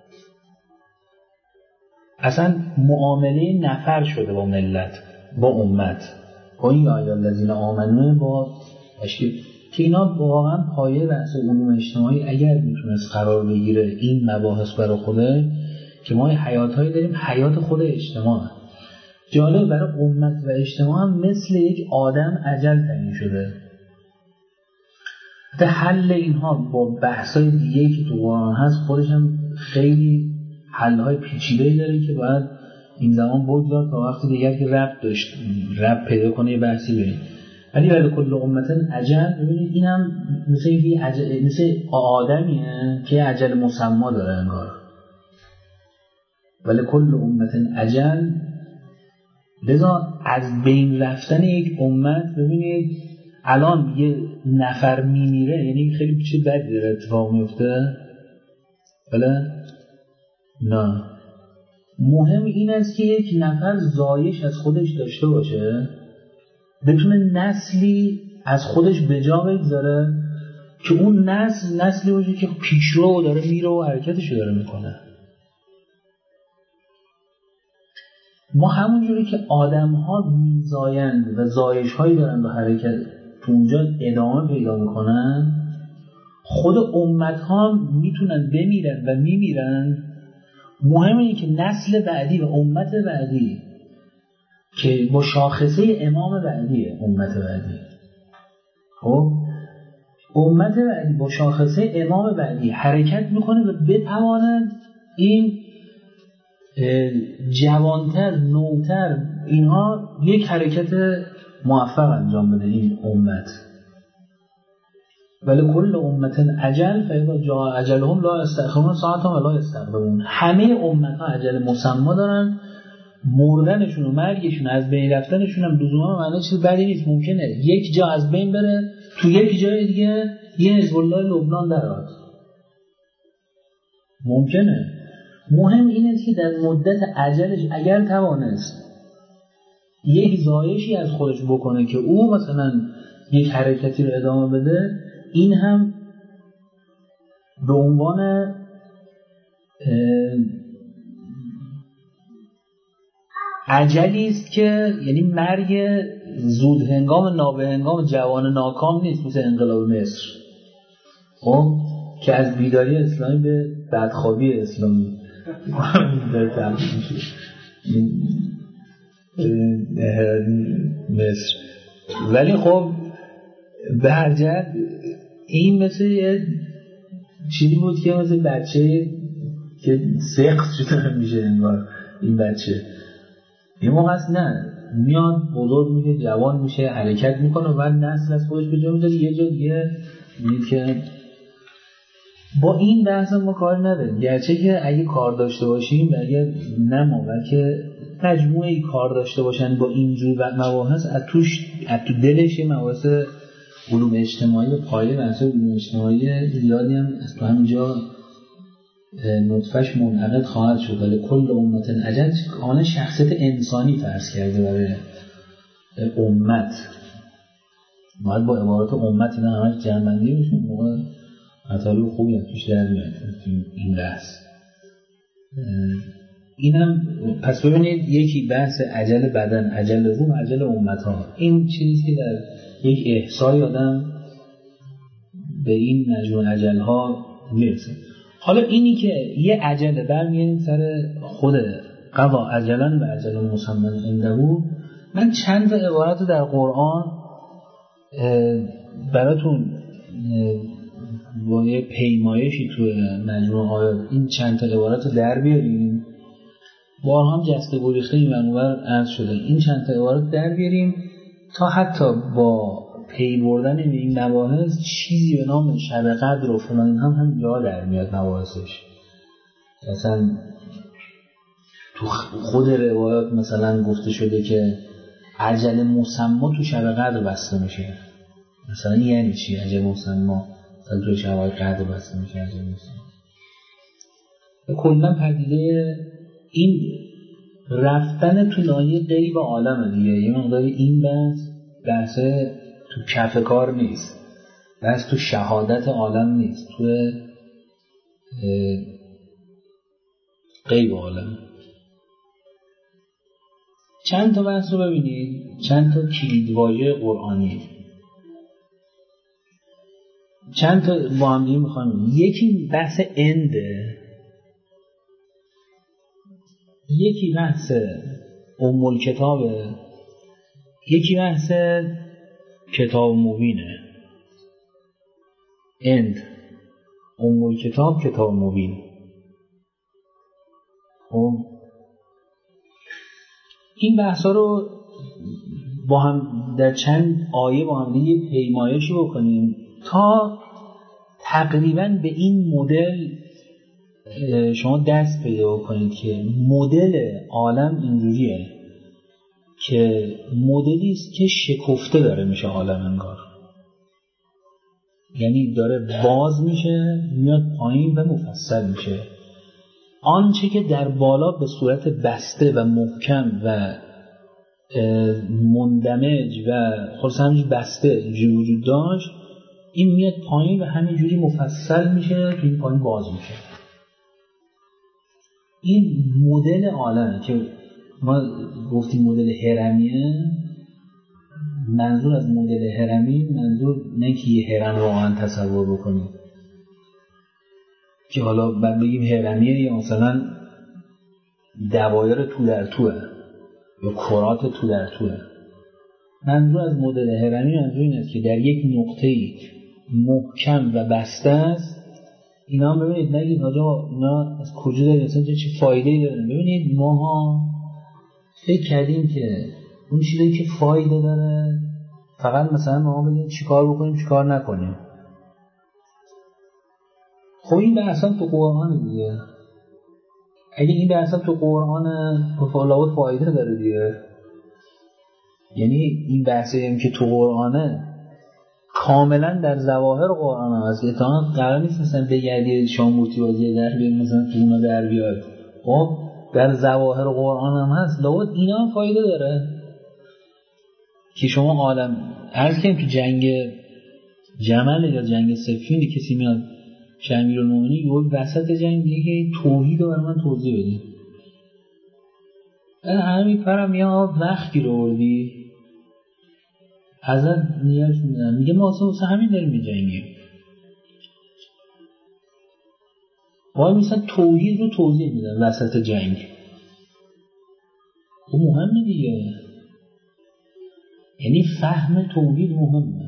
اصلا معامله نفر شده با ملت، با امت، با این آیات الذین آمنوا، با تشکیل که اینا واقعا پایه بحث علوم اجتماعی اگر میتونست قرار بگیره این مباحث برای خوده که ما حیاتایی داریم، حیات خود اجتماع. جالب برای امت و اجتماع هم مثل یک آدم اجل تعیین شده. حتی حل اینها با بحثای دیگه که تو قرآن هست خودش هم خیلی حل‌های پیچیده‌ای داره که باید این زمان بگذار تا وقتی دیگر که ربط داشت ربط پیدا کنه یه بحثی بریم. ولی برای کل امت اجل، ببینید اینم مثل یه اجل، مثل آدمیه که اجل مسما داره انگار. ولی کل امت اجل، لذا از بین رفتن یک امت، ببینید الان یه نفر میمیره یعنی خیلی چیز بدی داره اتفاق میفته. بله؟ نه، مهم این است که یک نفر زایش از خودش داشته باشه، بتونه نسلی از خودش به جا بگذاره که اون نسل نسلی باشه که پیشرو داره میره و حرکتشو داره میکنه. ما همونجوری که آدم ها میزایند و زایش هایی دارن به حرکت تو اونجا ادامه پیدا میکنن، خود امت ها میتونن بمیرن و میمیرن. مهم اینه که نسل بعدی و امت بعدی که با شاخصه امام بعدیه، امت بعدی خب امت بعدی با شاخصه امام بعدی حرکت میکنه و بتواند این جوانتر، نوتر، اینها یک حرکت موفق انجام بده این امت. ولی کل امت اجل فاذا جاء اجلهم لا یستأخرون ساعة و لا یستقدمون. همه امت ها اجل مسمى دارن، مردنشون و مرگشون، از بین رفتنشون هم لزوما معنی چیز بدی نیست. ممکنه یک جا از بین بره، تو یک جای دیگه یه حزب الله لبنان درآد، ممکنه. مهم اینه که در مدت اجلش اگر توانست یک زایشی از خودش بکنه که او مثلا یک حرکتی رو ادامه بده، این هم به عنوان اجلی است که یعنی مرگ زود هنگام نابه هنگام جوان ناکام نیست، مثل انقلاب مصر خب که از بیداری اسلامی به بدخوابی اسلامی در تبدیل میشه مصر. ولی خب به هر جهت این مثل یه چیزی بود که مثل بچه که سقط شده میشه انگار. این بچه یه موقع هست نه میاد بزرگ میشه، جوان میشه، حرکت میکنه و نسل از خودش به جا میذاره یه جا دیگه میدید که با این بحث ما کار نداریم. گرچه که اگه کار داشته باشیم و اگر نه ما بلکه مجموعه کار داشته باشن با اینجور مباحث، از توش از تو دلش یه مباحث علوم اجتماعی و پایه بحث علوم اجتماعی زیادی هم از تو همینجا نطفش منعقد خواهد شد. ولی کل امت اجل آن شخصیت انسانی فرض کرده برای امت. باید با عبارت امت اینا همش جمع‌بندی بشه، موقع مطالب خوبی هم توش در میاد این بحث. اینم پس ببینید یکی بحث عجل بدن، عجل روح، عجل امتها، این چیزی که در یک احصای آدم به این مجموع عجل ها میرسه. حالا اینی که یه عجله برمیاریم سر خود قضا عجلن و عجل مسمى عنده، من چند تا عبارت رو در قرآن براتون با یه پیمایشی تو مجموع آیات این چند تا عبارت رو در بیاریم، بارها هم جسته گریخته این منور عرض شده، این چند تا عبارت در بیاریم تا حتی با پی بردن این مباحث چیزی به نام شب قدر و فلان هم هم جا در میاد مباحثش. مثلا تو خود روایات مثلا گفته شده که عجل مسمى تو شب قدر بسته میشه. مثلا یعنی چی عجل مسمى؟ مثلا تو شب قدر بسته میشه عجل مسمى. کلا پدیده این رفتن تو ناحیه غیب عالم دیگه، یه مقداری این بحث بحث تو کف کار نیست، بحث تو شهادت عالم نیست، تو غیب عالم. چند تا بحث رو ببینید، چند تا کلیدواژه قرآنی، چند تا با هم دیگه میخوام. یکی بحث انده، یکی بحث ام الکتابه، یکی بحث کتاب مبینه. اند، ام الکتاب، کتاب مبین. خب این بحثا رو با هم در چند آیه با هم دیگه پیمایشی بکنیم تا تقریبا به این مدل شما دست پیدا کنید که مدل عالم اینجوریه که مدلی است که شکفته داره میشه عالم انگار، یعنی داره باز میشه میاد پایین و مفصل میشه. آنچه که در بالا به صورت بسته و محکم و مندمج و خلاص همینجوری بسته اینجوری وجود داشت، این میاد پایین و همینجوری مفصل میشه تو این پایین باز میشه. این مدل عالمه که ما گفتیم مدل هرمیه. منظور از مدل هرمی منظور نه که یه هرم واقعا تصور بکنیم که حالا بعد بگیم هرمیه یا مثلا دوایر تو در توه یا کرات تو در توه. منظور از مدل هرمی منظور این است که در یک نقطه‌ای محکم و بسته است. اینا هم ببینید نگید آجا اینا از کجا دارید، اصلا چه فایده‌ای داره. ببینید ماها فکر کردیم که اون چیزی که فایده داره فقط مثلا ما بگیم چیکار بکنیم چیکار نکنیم. خب این به اصلا تو قرآن دیگه، اگه این به اصلا تو قرآن فلابد فایده داره دیگه. یعنی این بحثی هم که تو قرآنه کاملا در ظواهر قرآن هست، اتهام قرار نیست مثلا بگردید شامورتی بازی در بیاد مثلا تو اونا در بیاد. خب در ظواهر قرآن هم هست، لابد اینا هم فایده داره که شما عالم عرض کنیم که جنگ جمل یا جنگ صفین کسی میاد چه امیرالمومنین یه وسط جنگ میگه که توحید رو برای من توضیح بده. همین پرم یا وقتی رو بردی حضرت نیاز میدن میگه ما اصلا واسه همین داریم میجنگیم. وای میسن توحید رو توضیح میدن وسط جنگ. او مهمه دیگه، یعنی فهم توحید مهمه.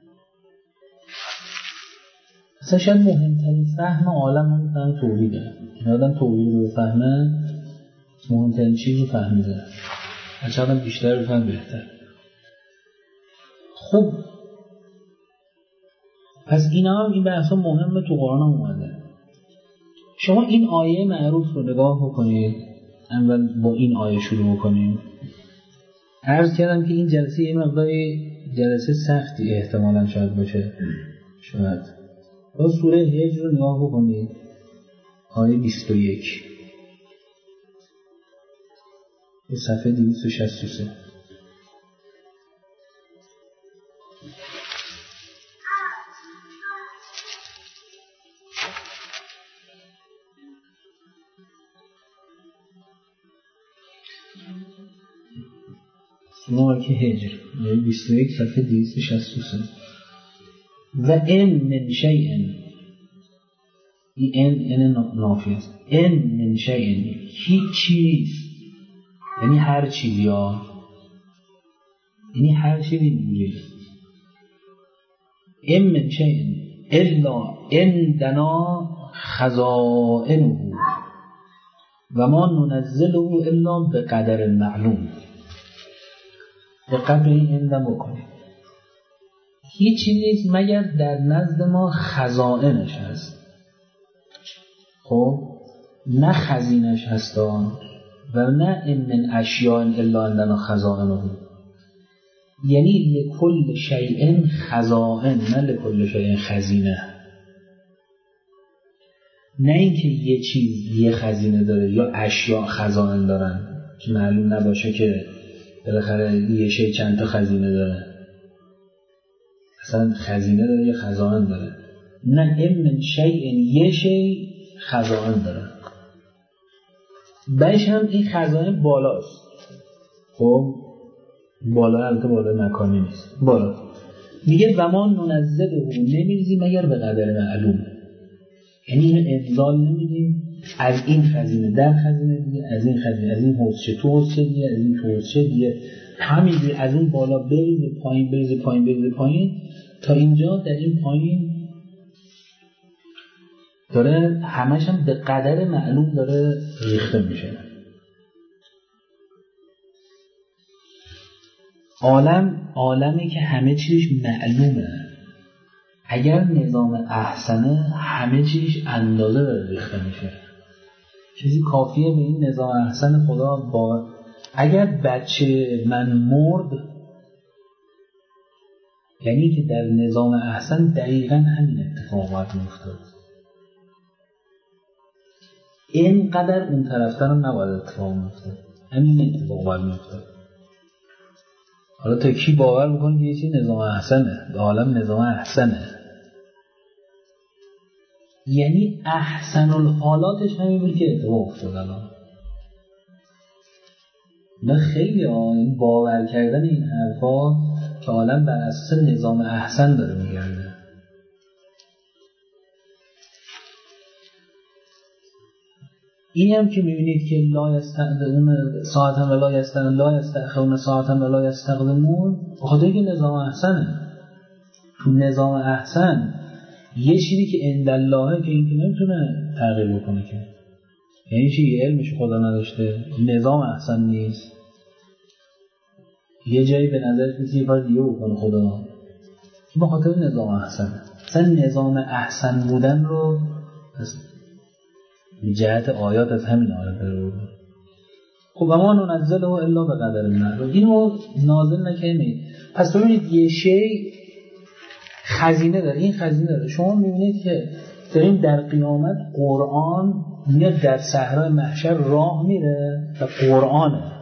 اصلا شاید مهمترین فهم عالم هم فهم توحیده. این آدم توحید رو فهمه مهمترین چیز رو فهمیده، اصلا آدم بیشتر رو فهم بهتر. خب پس اینا هم این بحثا مهمه تو قرآن هم اومده. شما این آیه معروف رو نگاه بکنید، اول با این آیه شروع بکنید. عرض کردم که این جلسه یه مقداری جلسه سختی احتمالاً شاید باشه. شاید با سوره هجر رو نگاه بکنید، آیه بیست و یک به صفحه دویست و شصت و سه. مارک هجر بیست و یک صفحه دویست و شصت و سه. و ان من شیء، این ان ان نافی است، ان من شیء هیچ چیز، یعنی هر چیزی ها، یعنی هر چیزی دیگه، ان من شیء الا عندنا خزائنه و ما ننزله الا به قدر معلوم. دقت به این اندم بکنید، هیچ چیزی نیست مگر در نزد ما خزائنش هست. خب نه خزینش هستان و نه ان من اشیاء الا عندنا خزائنه، یعنی لکل شیء خزائن نه لکل شیء خزینه. نه اینکه یه چیز یه خزینه داره یا اشیاء خزائن دارن که معلوم نباشه که بالاخره یه شی چند تا خزینه داره، اصلا خزینه داره یا خزائن داره. نه ان من شیء یه شی خزائن داره، بعدش هم این خزائن بالاست. خب بالا البته بالا مکانی نیست، بالا میگه و ما ننزله نمیریزیم مگر به قدر معلوم، یعنی اینو ابدال نمیدیم از این خزینه در خزینه دیگه، از این خزینه از این حوضچه تو حوضچه دیگه، از این تو حوضچه دیگه، همینجوری از اون بالا بریزه پایین بریزه پایین بریزه پایین تا اینجا در این پایین داره همش هم به قدر معلوم داره ریخته میشه. عالم عالمی که همه چیزش معلومه، اگر نظام احسنه همه چیزش اندازه داره ریخته میشه. چیزی کافیه به این نظام احسن خدا با اگر بچه من مرد، یعنی که در نظام احسن دقیقا همین اتفاق باید میفتاد، اینقدر اون طرفتر هم نباید اتفاق میفتاد، همین اتفاق باید میفتاد. حالا تا کی باور میکنه که یه چیز نظام احسنه، عالم نظام احسنه، یعنی احسن الحالاتش همین بود که اتفاق افتاد. الان نه خیلی آن باور کردن این حرفا که عالم بر اساس نظام احسن داره میگرده. این هم که میبینید که لا یستقدمون ساعتا و لا یستقدمون لا یستأخرون ساعتا و لا یستقدمون، بخاطر اینکه نظام احسنه. تو نظام احسن یه چیزی که عند اللهه که این که نمیتونه تغییر بکنه، که یعنی چی؟ علمش خدا نداشته، نظام احسن نیست، یه جایی به نظرش میشه یه کار دیگه بکنه خدا، به خاطر نظام احسنه. اصلا نظام احسن بودن رو جهت آیات از همین آیات رو خب ما ننزله الا به قدر معلوم، اینو نازل نکنید. پس ببینید یه شی خزینه داره، این خزینه داره. شما میبینید که داریم در قیامت قرآن میاد در صحرای محشر راه میره و قرآنه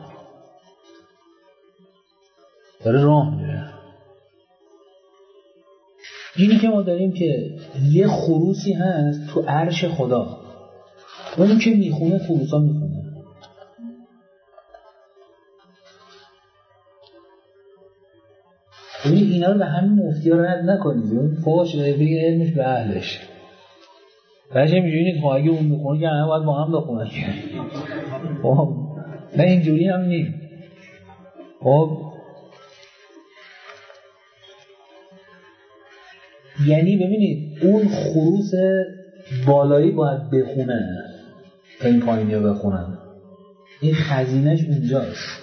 داره راه میره. اینی که ما داریم که یه خروسی هست تو عرش خدا، اونی که میخونه خروسا میخونه. ببینید اینا رو به همین مفتی ها رد نکنید، فاش بگید علمش به اهلش. بعدش می‌بینید خب اگه اون میخونه که همه باید با هم بخونن. خب نه اینجوری هم نیست. خب یعنی ببینید اون خروس بالایی باید بخونه تا این پایینی رو بخونن، این خزینش اونجاست.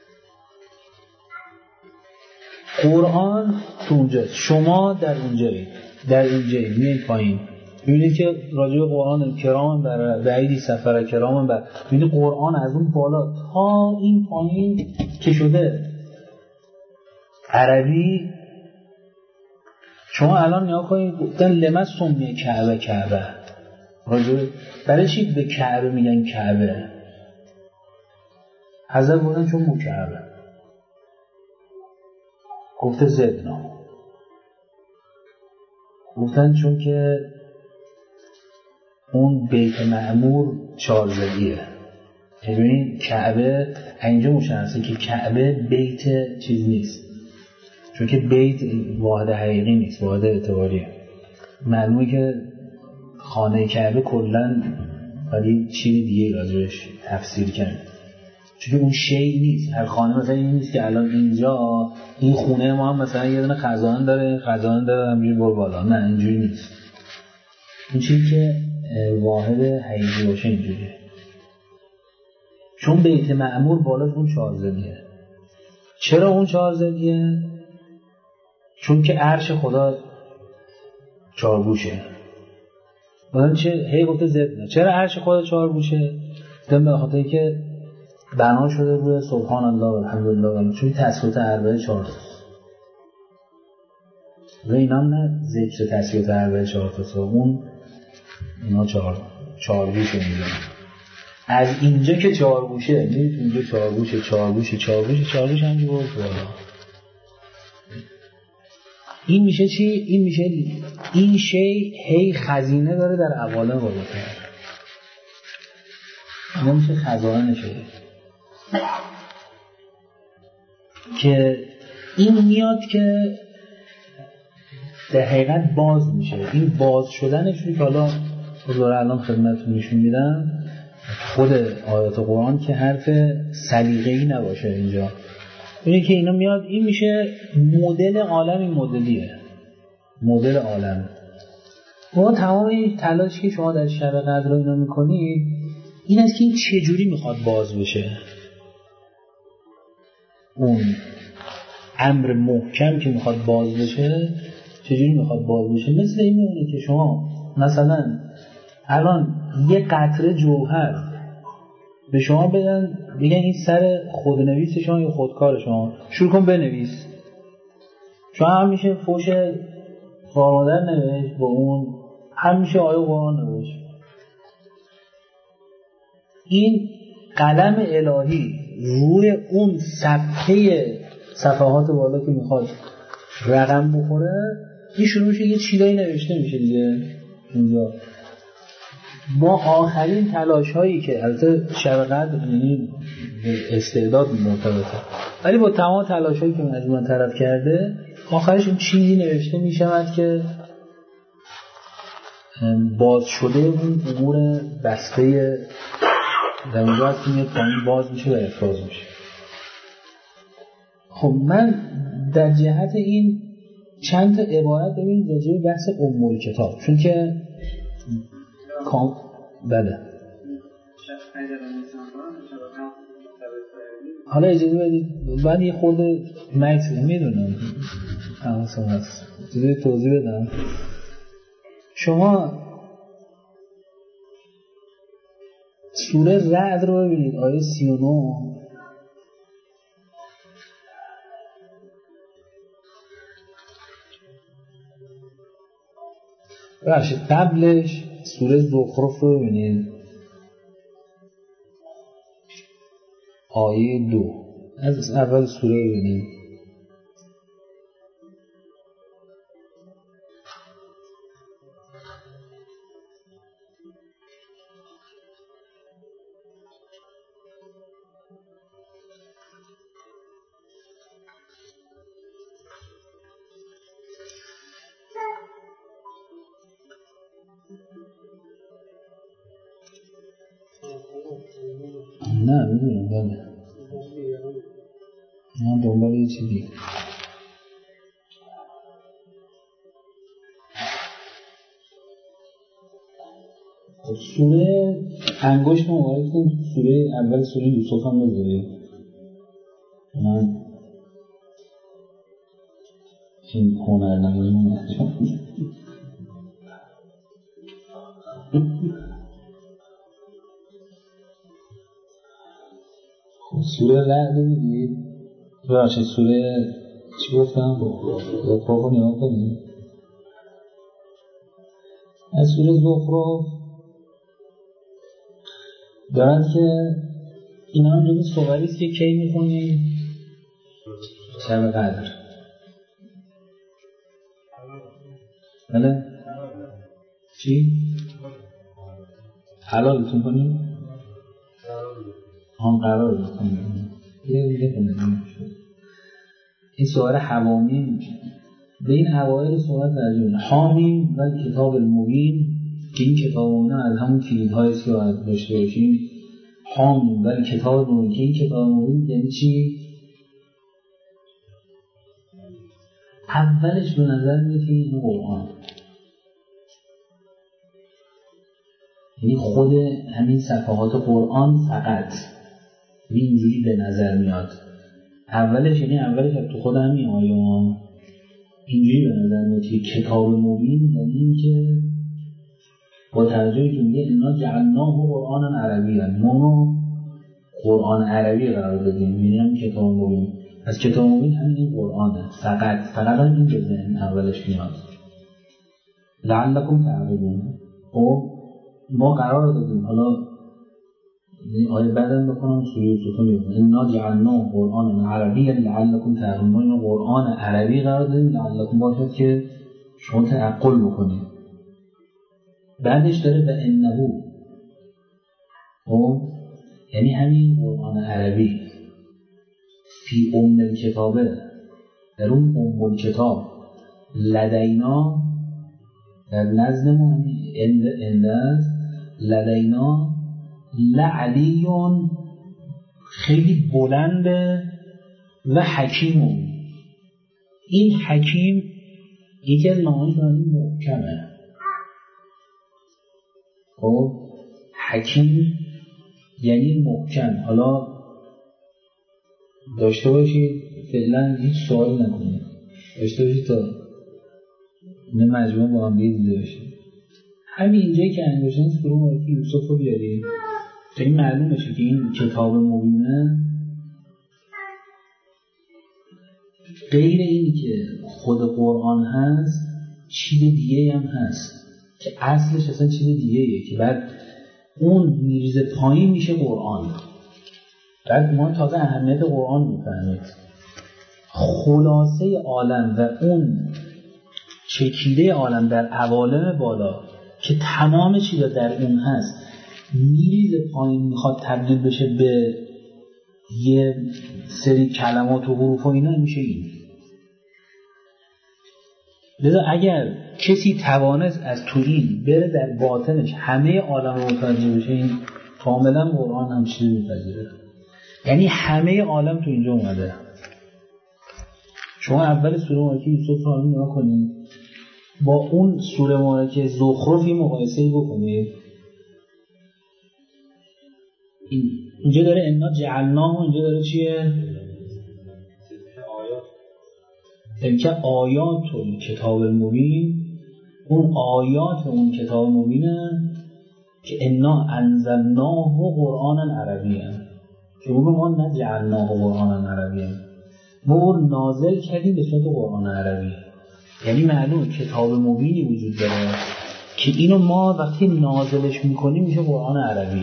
قرآن تو اونجاست، شما در اونجایید، در اونجایید میایید پایین میبینید که راجع به قرآن کرام بر بعیدی سفر کرام بر میبینید قرآن از اون بالا تا این پایین که شده عربی. شما الان نیا کنید گفتن لمس سمیه کعبه کعبه، راجع برای چی به کعبه میگن کعبه؟ حضرت بودن چون مکعبه گفته زدنا، گفتن چون که اون بیت معمور چارزدیه، ببین کعبه اینجا مشخصه که کعبه بیت چیز نیست، چون که بیت واحد حقیقی نیست، واحد اعتباریه. معلومه که خانه کعبه کلا ولی چیز دیگه راجعش تفسیر کرد، چون اون شی نیست. هر خانه مثلا این نیست که الان اینجا این خونه ما هم مثلا یه دونه خزانه داره، خزانه داره همینجوری بر بالا، نه اینجوری نیست. این چیزی که واحد حقیقی باشه اینجوریه. چون بیت معمور بالاش اون چهار زدیه. چرا اون چهار زدیه؟ چون که عرش خدا چهار گوشه. مثلا چه هی گفته زد. چرا عرش خدا چهار گوشه؟ دم به خاطر که بنا شده روی سبحان الله و الحمدلله، چون تسبیحات اربعه چهار تا. و اینا هم نه ذکر تسبیحات اربعه چهار تا، اون اینا چهار چهار گوشه میگن. از اینجا که چهار گوشه، میدونید اینجا چهار گوشه، چهار گوشه، چهار گوشه، چهار گوشه همینجوری بود بالا. این میشه چی؟ این میشه این شی هی خزینه داره در عوالم بالاتر. اینا میشه خزانه شده که این میاد که در حقیقت باز میشه. این باز شدنش رو که حالا بذاره الان خدمتتون نشون میدم. خود آیات قرآن که حرف سلیقه‌ای نباشه اینجا، اینه که اینا میاد این میشه مدل عالم. این مدلیه مدل عالم. ما تمام این تلاشی که شما در شب قدر رو اینا میکنید این است که این چجوری میخواد باز بشه. اون امر محکم که میخواد باز بشه چجوری میخواد باز بشه؟ مثل این میمونه که شما مثلا الان یه قطره جوهر به شما بدن، بگن این سر خودنویس شما یا خودکار شما، شروع کن بنویس. شما هم میشه فوش فرامادر نوشت با اون، هم میشه آیه قرآن نوشت. این قلم الهی روی اون صفحه صفحات بالا که میخواد رقم بخوره، این شروع میشه یه چیزایی نوشته میشه دیگه اینجا. ما آخرین تلاش هایی که البته شب قدر یعنی استعداد مرتبطه، ولی با تمام تلاش هایی که از من طرف کرده آخرش این چیزی نوشته میشود که باز شده اون امور بسته در اونجا هست که میاد پایین باز میشه و افراز میشه. خب من در جهت این چند تا عبارت ببینید راجع به بحث ام کتاب، چون که کام بله حالا اجازه بدید بعد یه خورده مکس میدونم حواسم هست اجازه توضیح بدم. شما سوره رعد رو ببینید آیه سی و نه. باشه قبلش سوره زخرف رو ببینید آیه دو. از اول سوره ببینید نه میدونم بله من دنبال یه چیزی سوره انگشت مبارک کن. سوره اول سوره یوسف هم بذارید. من این هنرنمایی من انجام خب سوره رعد میدید باشه. سوره چی گفتم؟ زخرف رو نگاه کنید. از سوره زخرف دارد که اینا هم جزو صغریست که کی میخونی؟ شب قدر. بله؟ چی؟ حلالتون کنی؟ هم قرار بکنیم یه دیگه کنیم. این سوال حوامیم به این اوایل صحبت درجون حامیم و کتاب المبین که این کتاب مبین از همون کلیدهای که باید داشته باشیم. حامیم و کتاب المبین که این کتاب مبین یعنی چی؟ اولش به نظر میاد این قرآن، یعنی خود همین صفحات قرآن فقط اینجوری به نظر میاد. اولش یعنی اولش تو خود همین آیه اینجوری به نظر میاد که کتاب مبین یعنی این که با ترجمه که میگه انا جعلناه قرآنا عربیا، ما قرآن عربی قرار دادیم. یعنی هم کتاب مبین، از کتاب مبین همین این قرآنه، فقط فقط هم این بزنیم اولش میاد لعلکم تعقلون. خب ما قرار دادیم، حالا آیه بعدن بکنم سوره یوسف میگه انا جعلناه قرآنا عربیا لعلکم تعقلون. این قرآن عربی قرار دادیم لعلکم باشد که شما تعقل بکنید. بعدش داره به انه، خب یعنی همین قرآن عربی فی ام الکتابه، در اون ام الکتاب لدینا، در نزد ما انداز لدینا لعلیون، خیلی بلنده و حکیمون. این حکیم یکی از معانیش محکمه. خب حکیم یعنی محکم. حالا داشته باشید فعلا هیچ سوال نکنید، داشته باشید تا این مجموعه با هم دیده باشید. همین اینجایی که انگشتن سوره مبارکه یوسف رو بیاریم تا این معلوم بشه که این کتاب مبینه غیر اینی که خود قرآن هست چیز دیگه هم هست که اصلش اصلا چیز دیگه ایه که بعد اون میریزه پایین میشه قرآن. بعد ما تازه اهمیت قرآن میفهمید. خلاصه عالم و اون چکیده عالم در عوالم بالا که تمام چیزا در اون هست میریزه پایین، میخواد تبدیل بشه به یه سری کلمات و حروف و اینا، میشه این. لذا اگر کسی توانست از تو این بره در باطنش همه عالم رو متوجه بشه، این کاملا قرآن هم چیزی میپذیره. یعنی همه عالم تو اینجا اومده. شما اول سوره مبارکه یوسف رو نگاه کنید با اون سوره مبارکه زخرف مقایسه بکنید. اینجا داره انا جعلناه، اینجا داره چیه؟ تلک آیات کتاب المبین. اون آیات اون کتاب مبینه که انا انزلناه قرآنا عربیا، که اون ما نه جعلناه قرآنا عربیا، ما اون نازل کردیم به صورت قرآن عربی. یعنی معلوم کتاب مبینی وجود داره که اینو ما وقتی نازلش میکنیم میشه قرآن عربی.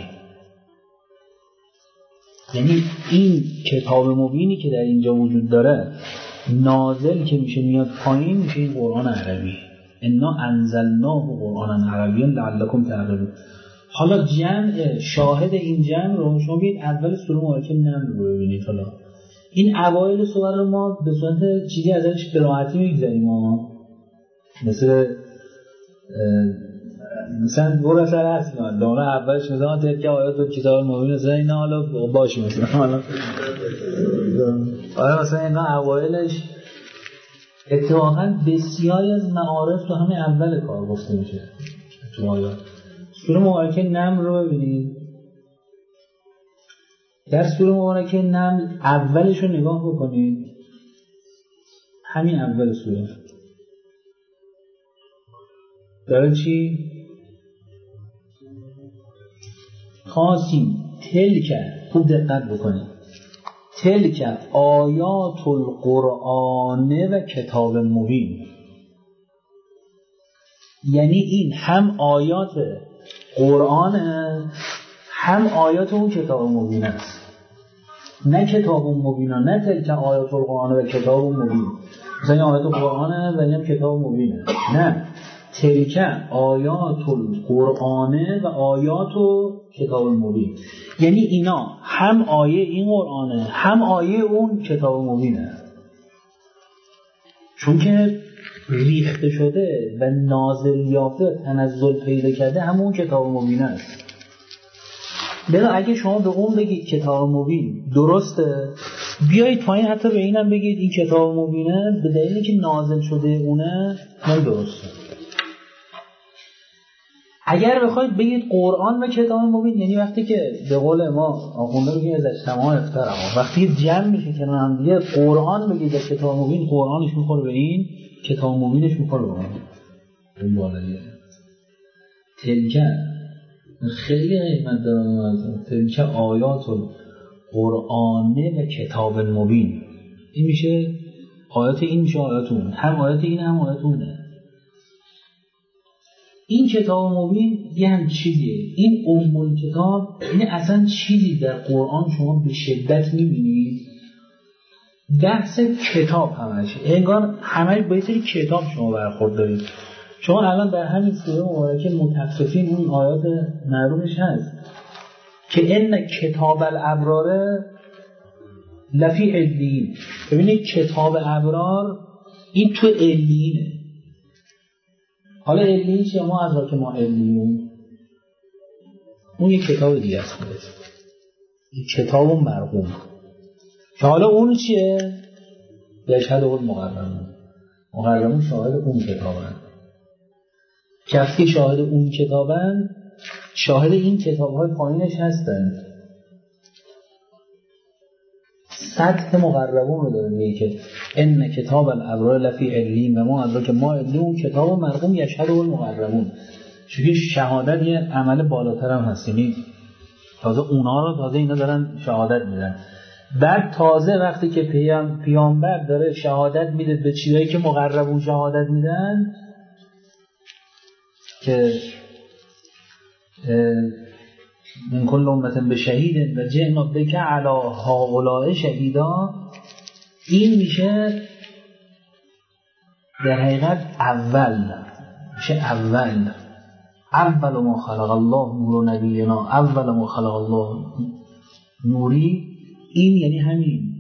یعنی این کتاب مبینی که در اینجا وجود داره نازل که میشه میاد پایین میشه این قرآن عربی. انا انزلناه قرآنا عربیا لعلکم تعقلون. حالا جمع شاهد این جمع رو شما بیاید اول سوره مبارکه نمل رو ببینید. حالا این اوایل سوره رو ما به صورت چیزی ازش به راحتی میگذاریم، ما مثل مثلا برو اصلا اصلا دونه اولش مثلا تلک آیات و کتاب مبین مثلا اینا حالا باشی مثلا حالا آره مثلا اینا اوایلش اتفاقا بسیاری از معارف تو همین اول کار گفته میشه تو آیات. سوره مبارکه نمل رو ببینید. در سوره مبارکه نمل اولش رو نگاه بکنید، همین اول سوره داره چی؟ خاصیم تلک، خوب دقت بکنید، تلک آیات القرآن و کتاب مبین. یعنی این هم آیات قرآن هم آیات اون کتاب مبین است. نه کتاب مبین، نه تلک آیات القرآن و کتاب مبین. مثلا آیات قرآن و هم کتاب مبینه. نه، تلک آیات القرآن و آیات و کتاب مبین، یعنی اینا هم آیه این قرآنه هم آیه اون کتاب مبینه، چون که ریخته شده و نازل یافته تنزل پیدا کرده همون کتاب مبینه است. لذا اگه شما به اون بگید کتاب مبین درسته، بیایید پایین حتی به اینم بگید این کتاب مبینه، به دلیلی که نازل شده اونه هم درسته. اگر بخواید بگید قرآن و کتاب مبین، یعنی وقتی که به قول ما آخونده بگید از اجتماع افترا، وقتی جمع میشه کنار هم دیگه قرآن بگید از کتاب مبین، قرآنش میخوره به این، کتاب مبینش میخوره به اون. این بالاییه تلکن خیلی قیمت داره. تلک آیات القرآن و کتاب مبین، این میشه آیات این میشه آیات اون، هم آیات این هم آیات اونه. این کتاب مبین یه هم چیزیه، این ام کتاب، این اصلا چیزی در قرآن شما به شدت میبینید بحث کتاب همشه، انگار همه با یه سری کتاب شما برخورد دارید. شما الان در همین سوره مبارکه متففین اون آیات معلومش هست که ان کتاب الابرار لفی علیین. ببینید کتاب ابرار این تو علیینه. حالا علیین چیه؟ ما از را که ما علیون اون یک کتاب دیگه است، یک کتاب مرقوم که حالا اون چیه؟ یشهد اون مقرمون، مقرمون شاهد اون کتابن، کفتی شاهد اون کتابن، شاهد این کتاب‌های پایینش هستن. سطح مقربون رو داره میگه که ان کتاب الابرار لفی علیین و ما ادراک ما علیون کتاب مرقوم یشهد المقربون. چون شهادت یه عمل بالاتر هم هست، یعنی تازه اونا رو تازه اینا دارن شهادت میدن. بعد تازه وقتی که پیام پیامبر داره شهادت میده به چیزایی که مقربون شهادت میدن که من کل امت به شهید و جئنا بک علی هؤلاء شهیدا، این میشه در حقیقت اول، میشه اول اول ما خلق الله نور نبینا، اول ما خلق الله نوری، این یعنی همین.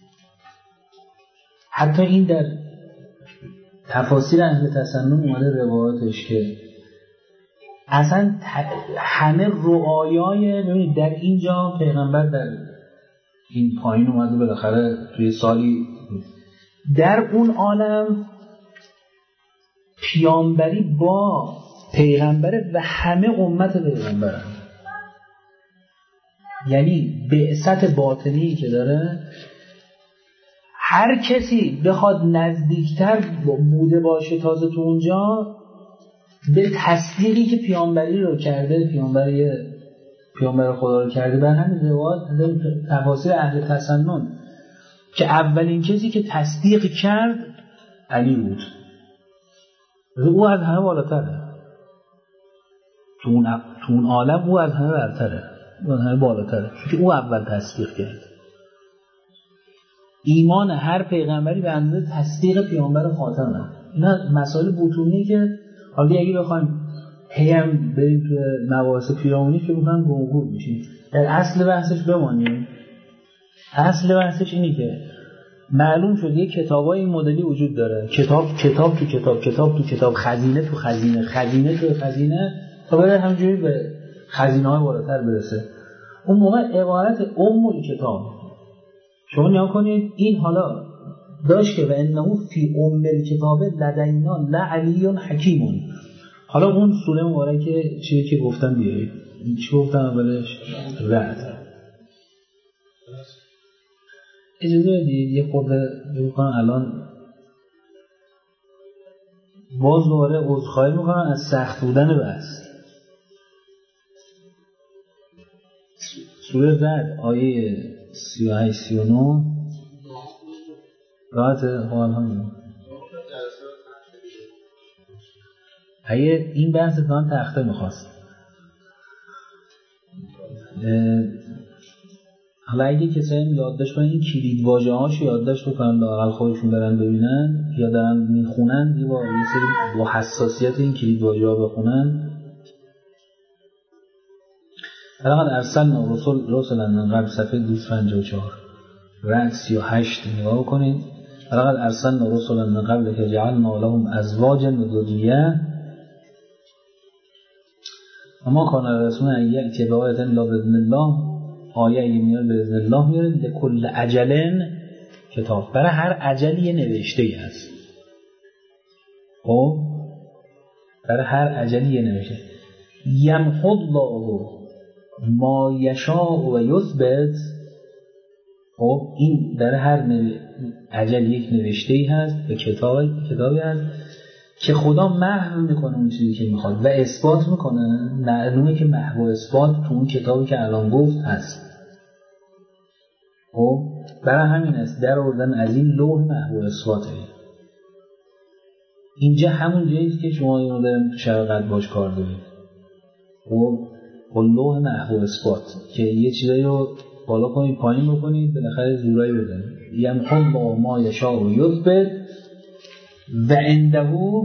حتی این در تفاسیر اهل تسنن اومده روایاتش که اصلا همه رؤیای، ببینید در اینجا پیغمبر در این پایین اومده بالاخره توی سالی، در اون عالم پیامبری با پیغمبره و همه امت پیغمبرن، یعنی بعثت باطنی که داره هر کسی بخواد نزدیکتر بوده باشه تازه تو اونجا به تصدیقی که پیامبری رو کرده، پیامبری پیامبر خدا رو کرده. بر همین روایات تفاسیر اهل تسنن که اولین کسی که تصدیق کرد علی بود، او از همه بالاتره تو اون تو اون عالم، او از همه برتره، او از همه بالاتره چون او اول تصدیق کرد. ایمان هر پیغمبری به اندازه تصدیق پیامبر خاتمه. اینا مسائل بطونی که حالا اگه بخوایم هیم بریم تو مباحث پیرامونی که میخوایم گمگور میشیم. در اصل بحثش بمانیم. اصل بحثش اینی که معلوم شد یه کتابای این مدلی وجود داره، کتاب کتاب تو کتاب، کتاب تو کتاب، خزینه تو خزینه، خزینه تو خزینه، تا بره همجوری به خزینه‌های بالاتر برسه. اون موقع عبارت ام کتاب شما نیا کنید این حالا داشت که و انه فی ام الکتاب لدینا لعلی حکیم. حالا اون سوره مبارکه چیزی که گفتم بیارید، چی گفتم اولش؟ رعد. اجازه بدید یه خورده بکنم الان باز دوباره عذرخواهی میکنم از سخت بودن بحث. سوره رعد آیه سی و هشت سی و نه راحت حال هم اگه این بحث کان تخته میخواست حالا اگه کسایی یادداشت کنن این کلید واژه هاشو یادداشت بکنن لااقل خودشون برن ببینن یا دارن میخونن یه با یه سری با حساسیت این کلید واژه ها بخونن. لقد ارسلنا رسل رسلا من قبل صفحه دویست و پنجاه و چهار رعد سی و هشت نگاه کنید. لقد ارسلنا رسلا من قبل که جعلنا لهم ازواجا و ذریه اما کان رسول ان یأتی بآیة الا باذن الله. آیه ای میاد باذن الله میاد. لکل اجل کتاب، برای هر اجلی یه نوشته ای هست. خب برای هر اجلی یه نوشته. یمحو الله ما یشاء و یثبت. خب این در هر نو... اجل یک نوشته ای هست و کتاب کتابی هست که خدا محو میکنه اون چیزی که میخواد و اثبات میکنه. معلومه که محو و اثبات تو اون کتابی که الان گفت هست. خب برای همین است در آوردن از این لوح محو و اثباته. اینجا همون جاییست که شما اینو داریم تو شرقت باش کار دارید. خب با لوح محو و اثبات که یه چیزایی رو بالا کنید پایین بکنید بالاخره زورایی بزنید. یمحو الله ما یشاء و یثبت و عنده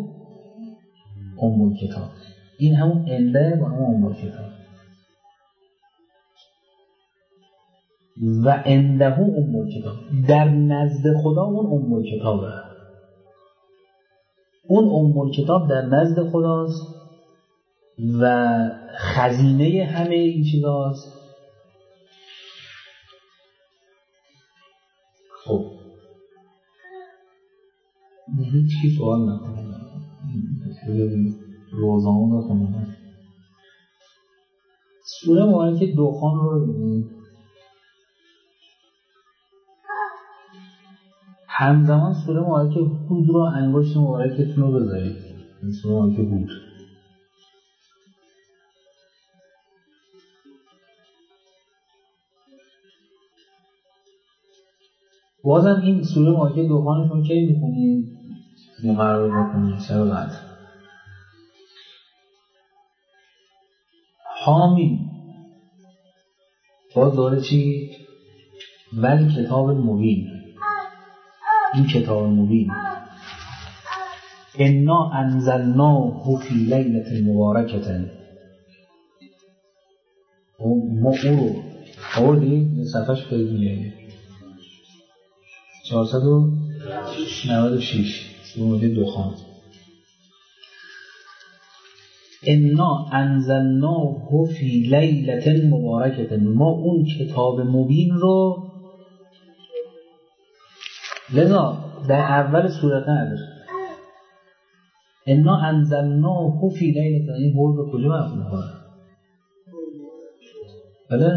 ام الکتاب. این همون عنده و همون ام الکتاب. و عنده ام الکتاب، در نزد خدا اون ام الکتابه. اون ام الکتاب در نزد خداست و خزینه همه این چیزاست. خب هیچ کی سوال نکنه. روزانه رو خونم. سوره مبارکه دخان رو ببینید. همزمان سوره مبارکه هود رو انگشت مبارکتون رو بذارید. سوره مبارکه هود. بازم این سوره مبارکه دخانشون کی میخونید؟ مقرر بکنید شب قدر. حامیم باز داره چی؟ ولی کتاب مبین. این کتاب مبین انا انزلناه فی لیلة مبارکة. ما او رو آوردیم یه صفحش خیلی چهارصد و نود و شش سوره دخان. انا انزلناه فی لیلة مبارکة. ما اون کتاب مبین رو لذا در اول سوره قدر انا انزلناه فی لیلة. این حول رو کجا مفهوم میکنه؟ بله؟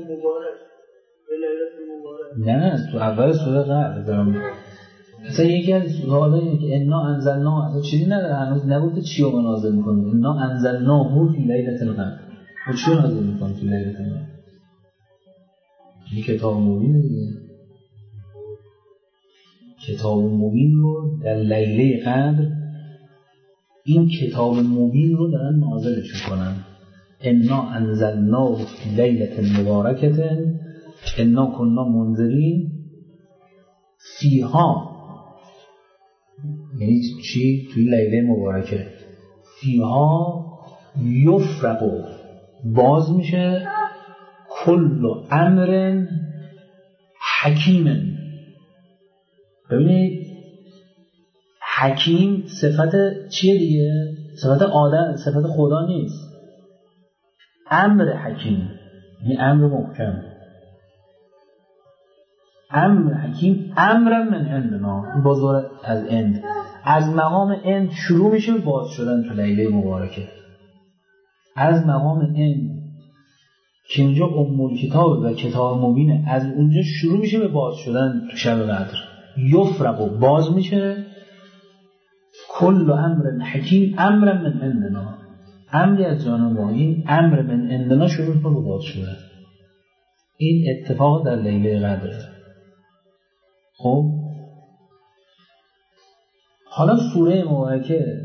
نه تو اول سوره قدر دارم. مثلا یکی از سوال اینه که انا انزلناه اصلا چیزی نداره، هنوز نگفته چی رو نازل میکنه. انا انزلناه فی لیلة القدر. و چی رو نازل میکنه فی لیلة القدر؟ این کتاب مبین دیگه. کتاب مبین رو در لیله قدر این کتاب مبین رو دارن نازلش میکنن. انا انزلناه فی لیلة مبارکة انا کنا منذرین فیها. یعنی چی؟ توی لیله مبارکه فیها یفرق باز میشه کل امر حکیم. ببینید حکیم صفت چیه دیگه؟ صفت آدم، صفت خدا نیست. امر حکیم یعنی امر محکم. امر حکیم امر من عندنا. بازور از اند از مقام اند شروع میشه باز شدن تو لیله مبارکه. از مقام اند که اونجا ام الکتاب و کتاب مبینه از اونجا شروع میشه به باز شدن تو شب قدر. یفرق و باز میشه کل امر حکیم امر من عندنا. امری از جانب ما. این امر من عندنا شروع میشه به باز شدن. این اتفاق در لیله قدره. خب حالا سوره مبارکه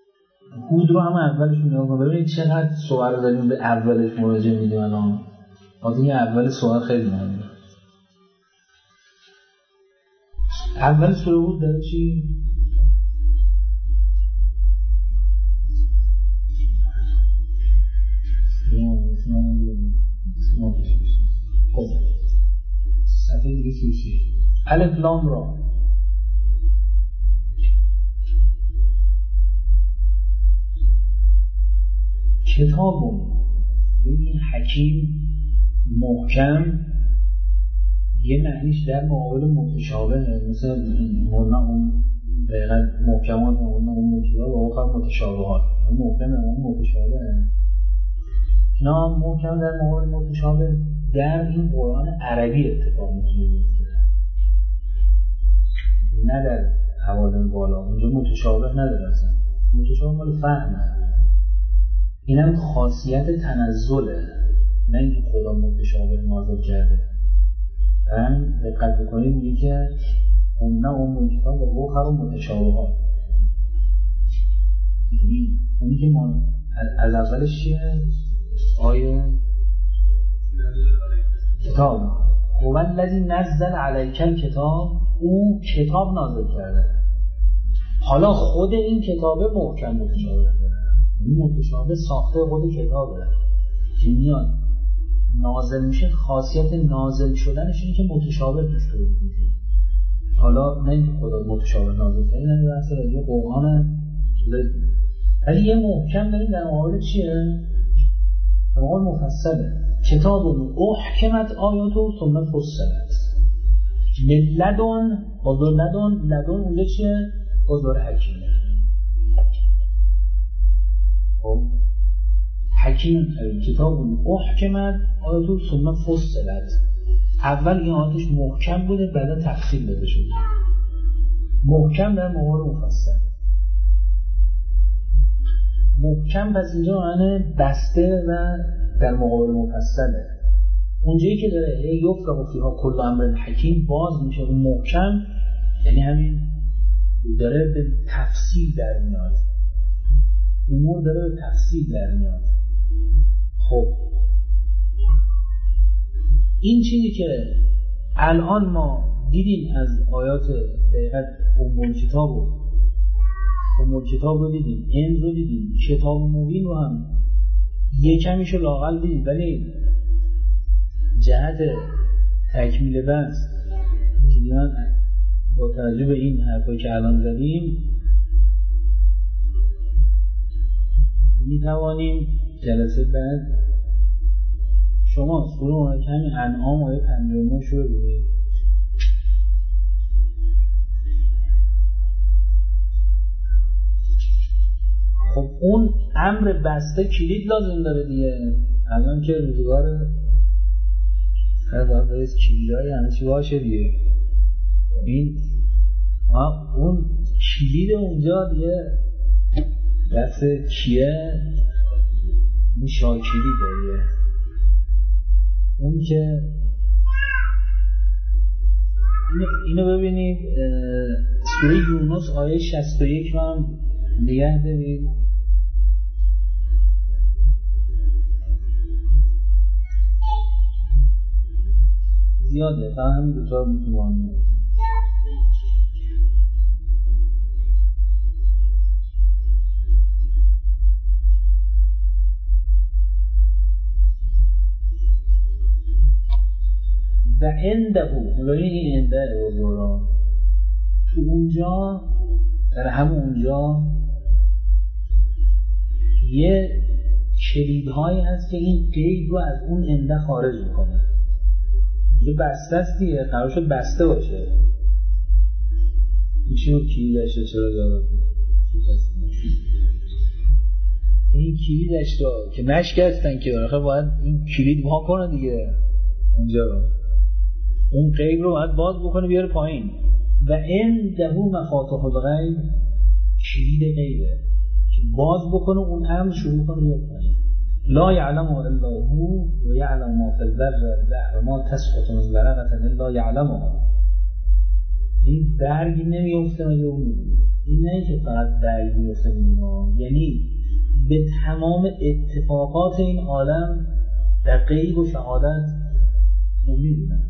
هود رو هم اولش نگاه کنید. ببینید چقدر سوال داریم به اولش مراجعه میدیم الان. این اول سوال خیلی مهمه. اول سوره بود داره چی؟ خب صفحه دیگه چیه؟ الف لام را. کتاب این حکیم محکم یه معنیش در مقابل متشابه، مثل مولانا اون دقیقا محکمات مولانا اون متشابه و آخر متشابهات محکم اون متشابه. اینا محکم در مقابل متشابه در این قرآن عربی اتفاق می‌افته، نه در حوالم بالا. اونجا متشابه نداره، اصلا متشابه مال فهمه. اینم خاصیت تنزله، نه اینکه خدا متشابه نازل کرده. هم دقت بکنید میگه که اون نه اون کتاب و بخر و متشابه ها، یعنی اونی که ما از اولش چیه؟ آیه کتاب هو الذی نزل علیک الکتاب، او کتاب نازل کرده. حالا خود این کتاب محکم متشابه داره، این متشابه ساخته خود کتابه که میاد نازل میشه. خاصیت نازل شدنش اینه که متشابه توش درست میشه. حالا نه اینکه خدا متشابه نازل کرده، نه بحث راجع قرآن، ولی یه محکم داریم در مقابل چیه؟ در مقابل مفصله. کتاب احکمت آیاته ثم فصلت من لدن، بازار لدن، لدن اونجا چیه؟ بازار حکیمه. خب حکیم کتاب احکمت آیاته ثم فصلت، اول این آیاتش محکم بوده بعدا تفصیل داده شده. محکم در مقابل مفصل. محکم پس اینجا معنی بسته و در مقابل مفصله. اونجایی که داره ای یفرغ فیها کل امر حکیم باز میشه اون محکم، یعنی همین داره به تفصیل در میاد، امور داره به تفصیل در میاد. خب این چیزی که الان ما دیدیم از آیات دقیقت ام کتاب و ام کتاب رو دیدیم، این رو دیدیم، کتاب مبین رو هم یک کمیشو لااقل دیدیم، ولی جهت تکمیل بحث که دیگه با توجه به این حرفایی که الان زدیم می توانیم جلسه بعد شما سوره کمی انعام آیه پنجاه و نه رو ببینید. خب اون امر بسته کلید لازم داره دیگه. الان که روزگار هر باید باید کلیدهای همه چی باشه دیگه. این اون کلید اونجا دیگه دست کیه؟ این شاکری داره. اون که اینو, اینو ببینید سوره یونس آیه شصت و یک رو هم نگه دارید. زیاده تا همین دوتا رو میتونم. و عنده ملایی این عنده اوزورا تو اونجا در همون اونجا یه کلیدهایی هست که این قید رو از اون عنده خارج میکنه. یه بسته است دیگه، قرار شد بسته باشه. این چی رو کلیدش رو چرا داره؟ این کلیدش رو که نشکستن که آخه باید این کلید وا کنه دیگه اونجا رو. اون قید رو باید باز بکنه بیاره پایین. و عنده مفاتیح الغیب، کلید غیبه که باز بکنه اون امر شروع کنه بیاره پایین. لا یعلمه الا هو و یعلم ما فی البر والبحر ما تسقط من ورقة الا یعلمها. این برگی نمیفته مگه اون میدونه. این نه که فقط برگ میفته میدونه، یعنی به تمام اتفاقات این عالم در غیب و شهادت نمی‌دونن.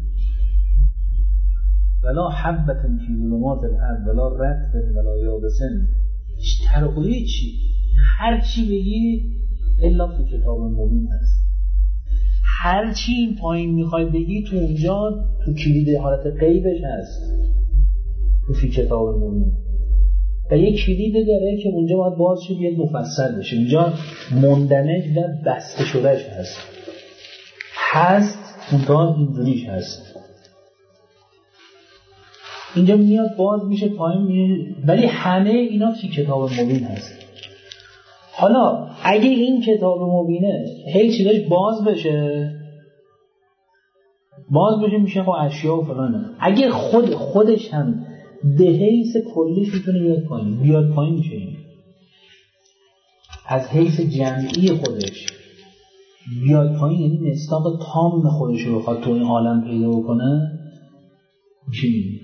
ولا حبة فی ظلمات الارض ولا رطب ولا یابس. ترقوی چی؟ هر چی بگی الا تو کتاب مبین هست. هر چی این پایین میخوای بگی تو اونجا تو کلید حالت غیبش هست، تو فی کتاب مبین. و یک کلید داره که اونجا باید باز شد یک مفصل بشه. اونجا مندمج و بسته شدهش هست هست اونجا اینجوریش هست. اینجا میاد باز میشه پایین میشه، ولی همه اینا فی کتاب مبین هست. حالا اگه این کتاب مبینه هی چیزاش باز بشه باز بشه میشه خب اشیا و فلانه. اگه خود خودش هم به حیث کلیش میتونه بیاد پایین بیاد پایین میشه این. از حیث جمعی خودش بیاد پایین، یعنی مصداق تام خودش رو بخواد تو این عالم پیدا بکنه میشه این.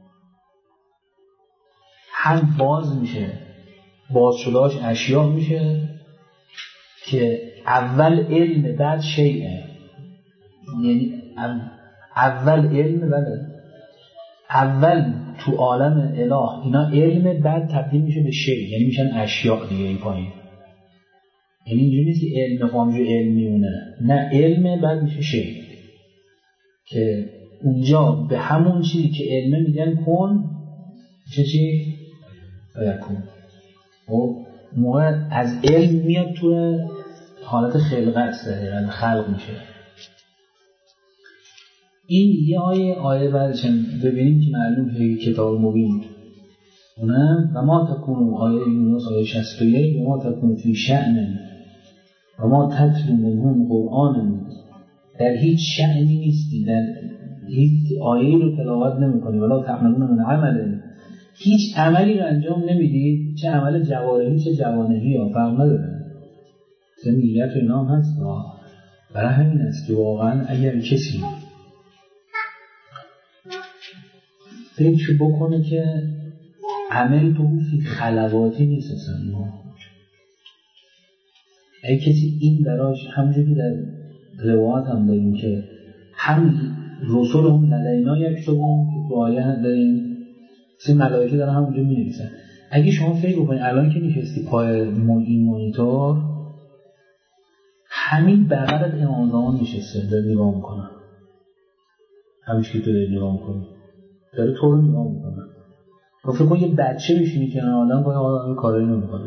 هم باز میشه، باز شدهاش اشیا میشه که اول علم بعد شیعه، یعنی اول علم بله اول تو عالم اله اینا علم بعد تبدیل میشه به شیء، یعنی میشن اشیاء دیگه این پایین. یعنی اینجوری نیست که علم قامجو علم میونه، نه علم بعد میشه شیء که اونجا به همون چیزی که علمه میگن کن چه چی؟ فیکون. و موقع از علم میاد تو حالت خلقت داره، خلق میشه. این یه آیه آیه بعدش ببینیم که معلوم که کتاب مبین اونم و ما تکونو آیه یونس آیه شصت و یک و ما تکونو فی شأن و ما تتلو منهم قرآن، در هیچ شأنی نیستی، در هیچ آیه رو تلاوت نمی کنی ولا تعملون من عمل، هیچ عملی رو انجام نمیدی، چه عمل جوارحی چه جوانحی ها فرق نداره، چه نیت و اینا هم هست. برای همین است که واقعا اگر کسی فکر بکنه که عمل تو فی خلواتی نیست اصلا، اگه کسی این دراش همونجور که در روایات هم داریم که هم رسول هم لدینا یکتبون که تو آیه هم داریم سی ملائکه دارن همونجا می نویسن. اگه شما فکر بکنید الان که نشستی پای این مانیتور، همین بغلت امام زمان نشسته داره نگاه میکنه، همیشه که تو داری نگاه میکنی داره تو رو نگاه میکنه. تو فکر کن یه بچه بشینی کنار آدم باید آدم کارایی نمیکنه.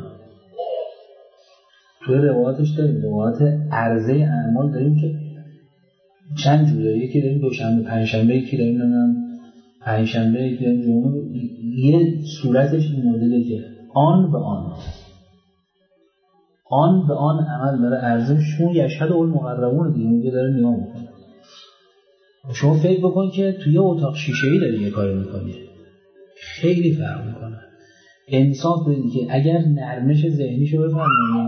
توی روایاتش داریم، روایات عرضه اعمال داریم که چند جور داریم، یکی داریم دوشنبه پنجشنبه، یکی داریم نمیدونم پنجشنبه، یکی داریم جمعه. یه صورتش این مدله که آن به آن آن به آن عمل داره عرضه شون یشهد المقربون دیگه اونجا داره نگاه میکنه. شما فکر بکن که توی اتاق شیشه‌ای داری یه کاری میکنی، خیلی فرق میکنه. انصاف بدید که اگر نرمش ذهنیشو بفرمایید،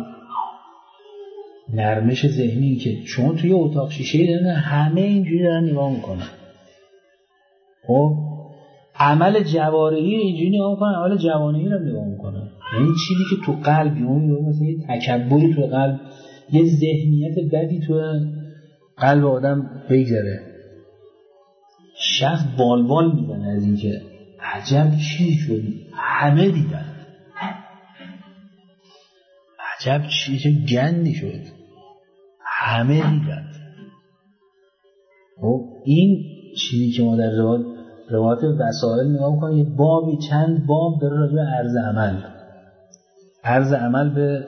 نرمش ذهنی که شما توی اتاق شیشه‌ای دارن همه اینجوری دارن نگاه میکنن، خب عمل جوارحی اینجوری نگاه میکنن، عمل جوانحی رو نگاه میکنن. یعنی چیزی که تو قلب یعنی مثلا یه تکبری تو قلب، یه ذهنیت بدی تو قلب آدم بگذره، شخص بالبال میزنه از این که عجب چی شد، همه دیدن، عجب چی چه گندی شد، همه دیدن. خب این چیزی که ما در روایت روایت وسائل نگاه می‌کنیم، یه بابی چند باب داره راجع به عرض عمل، عرض عمل به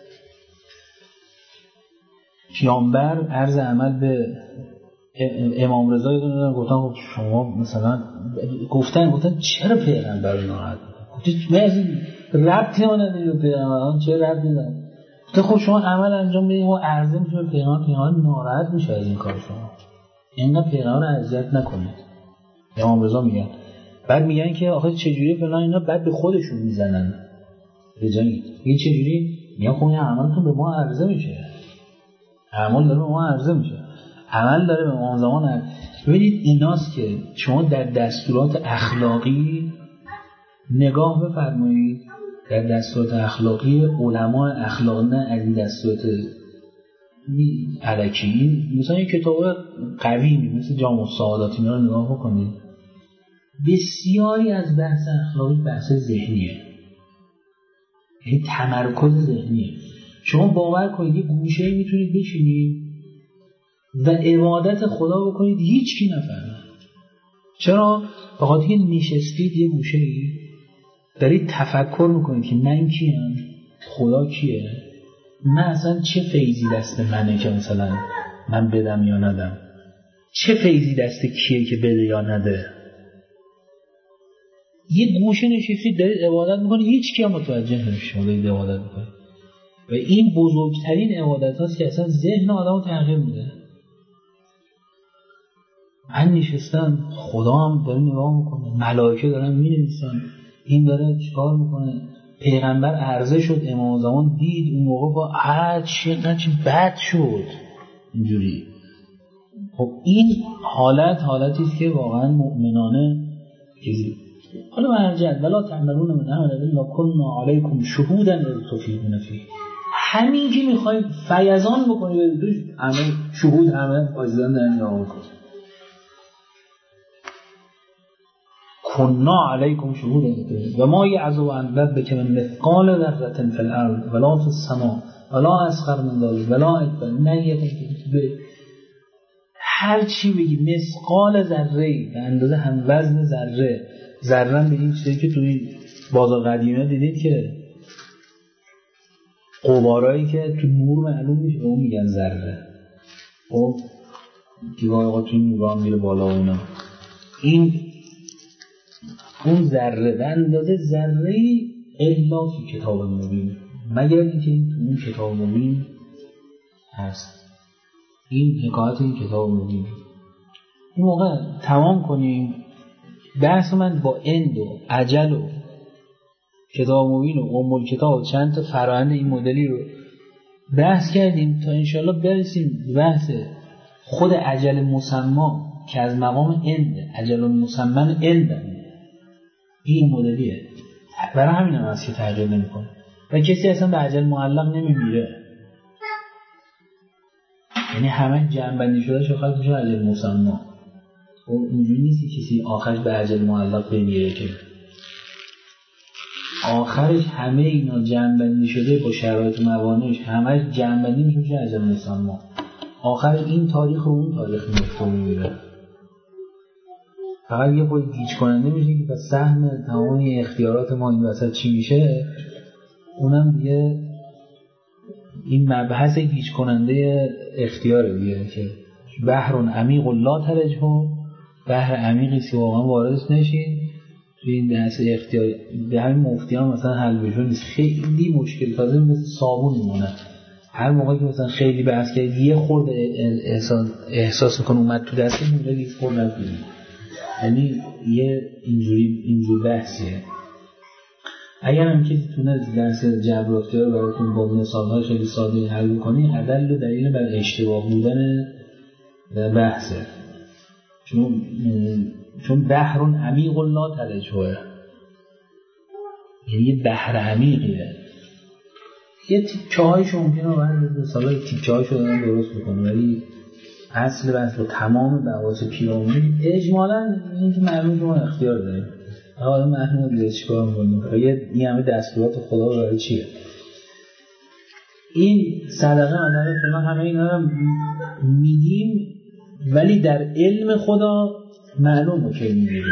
پیامبر، عرض عمل به امام رضا. یادم گفتن خب شما مثلا گفتن گفتن چرا پیغمبر ناراحت گفتید من از این ربطی نداره به پیغمبر، چه ربطی داره؟ گفتن خب شما عمل انجام بدید و عرضه میشه به پیغمبر، پیغمبر ناراحت میشه از این کار شما، اینقدر پیغمبر اذیت نکنید. امام رضا میگن، بعد میگن که آخه چجوری فلان اینا، بعد به خودشون میزنن بجنید این چجوری میگن خب این عملتون به ما عرضه میشه، عمل داره به ما عرضه میشه، عمل داره به ما زمان. ببینید ایناست که شما در دستورات اخلاقی نگاه بفرمایید، در دستورات اخلاقی علماء اخلاق نه از این دستورات الکی. این مثلا این کتاب قوی مثل جامع السعادات اینا رو نگاه بکنید، بسیاری از بحث اخلاقی بحث ذهنیه، یعنی تمرکز ذهنیه. شما باور کنید یه گوشه میتونید بشینید و عبادت خدا بکنید هیچ کی نفهمه. چرا؟ به خاطر اینکه نشستید یه گوشه‌ای دارید تفکر میکنید که من کیم، خدا کیه، من اصلا چه فیضی دست منه که مثلا من بدم یا ندم، چه فیضی دست کیه که بده یا نده. یه گوشه نشستید دارید عبادت میکنید هیچ کی هم متوجه نمیشه شما دارید عبادت میکنید. و این بزرگترین عبادت هاست که اصلا ذهن آدم رو تغییر میده. من نشستم خدا هم داره نگاه میکنه، ملائکه دارن مینویسن، این داره چیکار میکنه، پیغمبر عرضه شد، امام زمان دید، اون موقع با عد چقدر چی بد شد اینجوری. خب این حالت حالتی است که واقعا مؤمنانه چیزی. حالا مرجع ولا تعملون من عمل الا كنا علیکم شهودا اذ تفیضون فیه. همین که میخواید فیضان بکنید توش همه شهود همه واجدان دارن نگاه میکنن. کنا علیکم شهودا و ما یعزو عن ربک من مثقال ذره فی الارض ولا فی السماء ولا اصغر من ذلک ولا اکبر. نه یه هر چی بگی مثقال ذره به اندازه هم وزن ذره. ذره به این چیزی که توی بازار قدیمی دیدید که قبارایی که تو نور معلوم میشه به اون میگن ذره. خب دیگه آقا توی نوران میره بالا و اینا، این اون ذره به اندازه ذره الا فی کتاب مبین، مگر اینکه این تو اون کتاب مبین هست. این حکایت این کتاب مبین. این موقع تمام کنیم بحث من با اند و عجل و کتاب مبین و ام الکتاب و چند تا فرآیند این مدلی رو بحث کردیم تا انشالله برسیم بحث خود عجل مسما که از مقام اند، عجل مسمن اند این مدلیه. برای همین هم هست که تغییر نمی‌کنه و کسی اصلا به عجل معلق نمیمیره. یعنی همه جمع‌بندی شده شو خاص میشه عجل مسما. خب اینجوری نیست که کسی آخرش به عجل معلق بمیره، که آخرش همه اینا جمع‌بندی شده با شرایط و موانعش همش جمع‌بندی میشه عجل مسما. آخر این تاریخ و اون تاریخ میفته میره. فقط یه خود گیج کننده میشه که پس سهم تمام اختیارات ما این وسط چی میشه. اونم دیگه این مبحث گیج کننده اختیاره دیگه، که بحر عمیق لا ترجه، بحر عمیقی سی واقعا واردش نشین توی این بحث اختیاری. به همین مفتی هم مثلا حل بشون نیست، خیلی مشکل تازه مثل صابون میمونه. هر موقعی که مثلا خیلی بحث کرد یه خورده احساس, احساس میکنه اومد تو دسته میگه دیگه خورد نکنید. یعنی یه اینجوری اینجور بحثیه. اگر هم کسی تونه درس جبر و اختیار براتون با مثال‌های خیلی ساده حل کنی، عدل و دلیل بر اشتباه بودن بحثه. چون چون بحر عمیق لا تلجه، یعنی یه بحر عمیقیه. یه تیکه هایش ممکنه بعد مثلا تیکه هایش رو درست بکنه، ولی اصل بحث رو تمام بحث پیرامونی اجمالاً این که معلوم شما اختیار داریم. حالا معلومه دیگه چیکار می‌کنیم. یه این همه دستورات خدا برای چیه؟ این صدقه مدارک فلان همه اینا رو میگیم ولی در علم خدا معلومه که میگیم.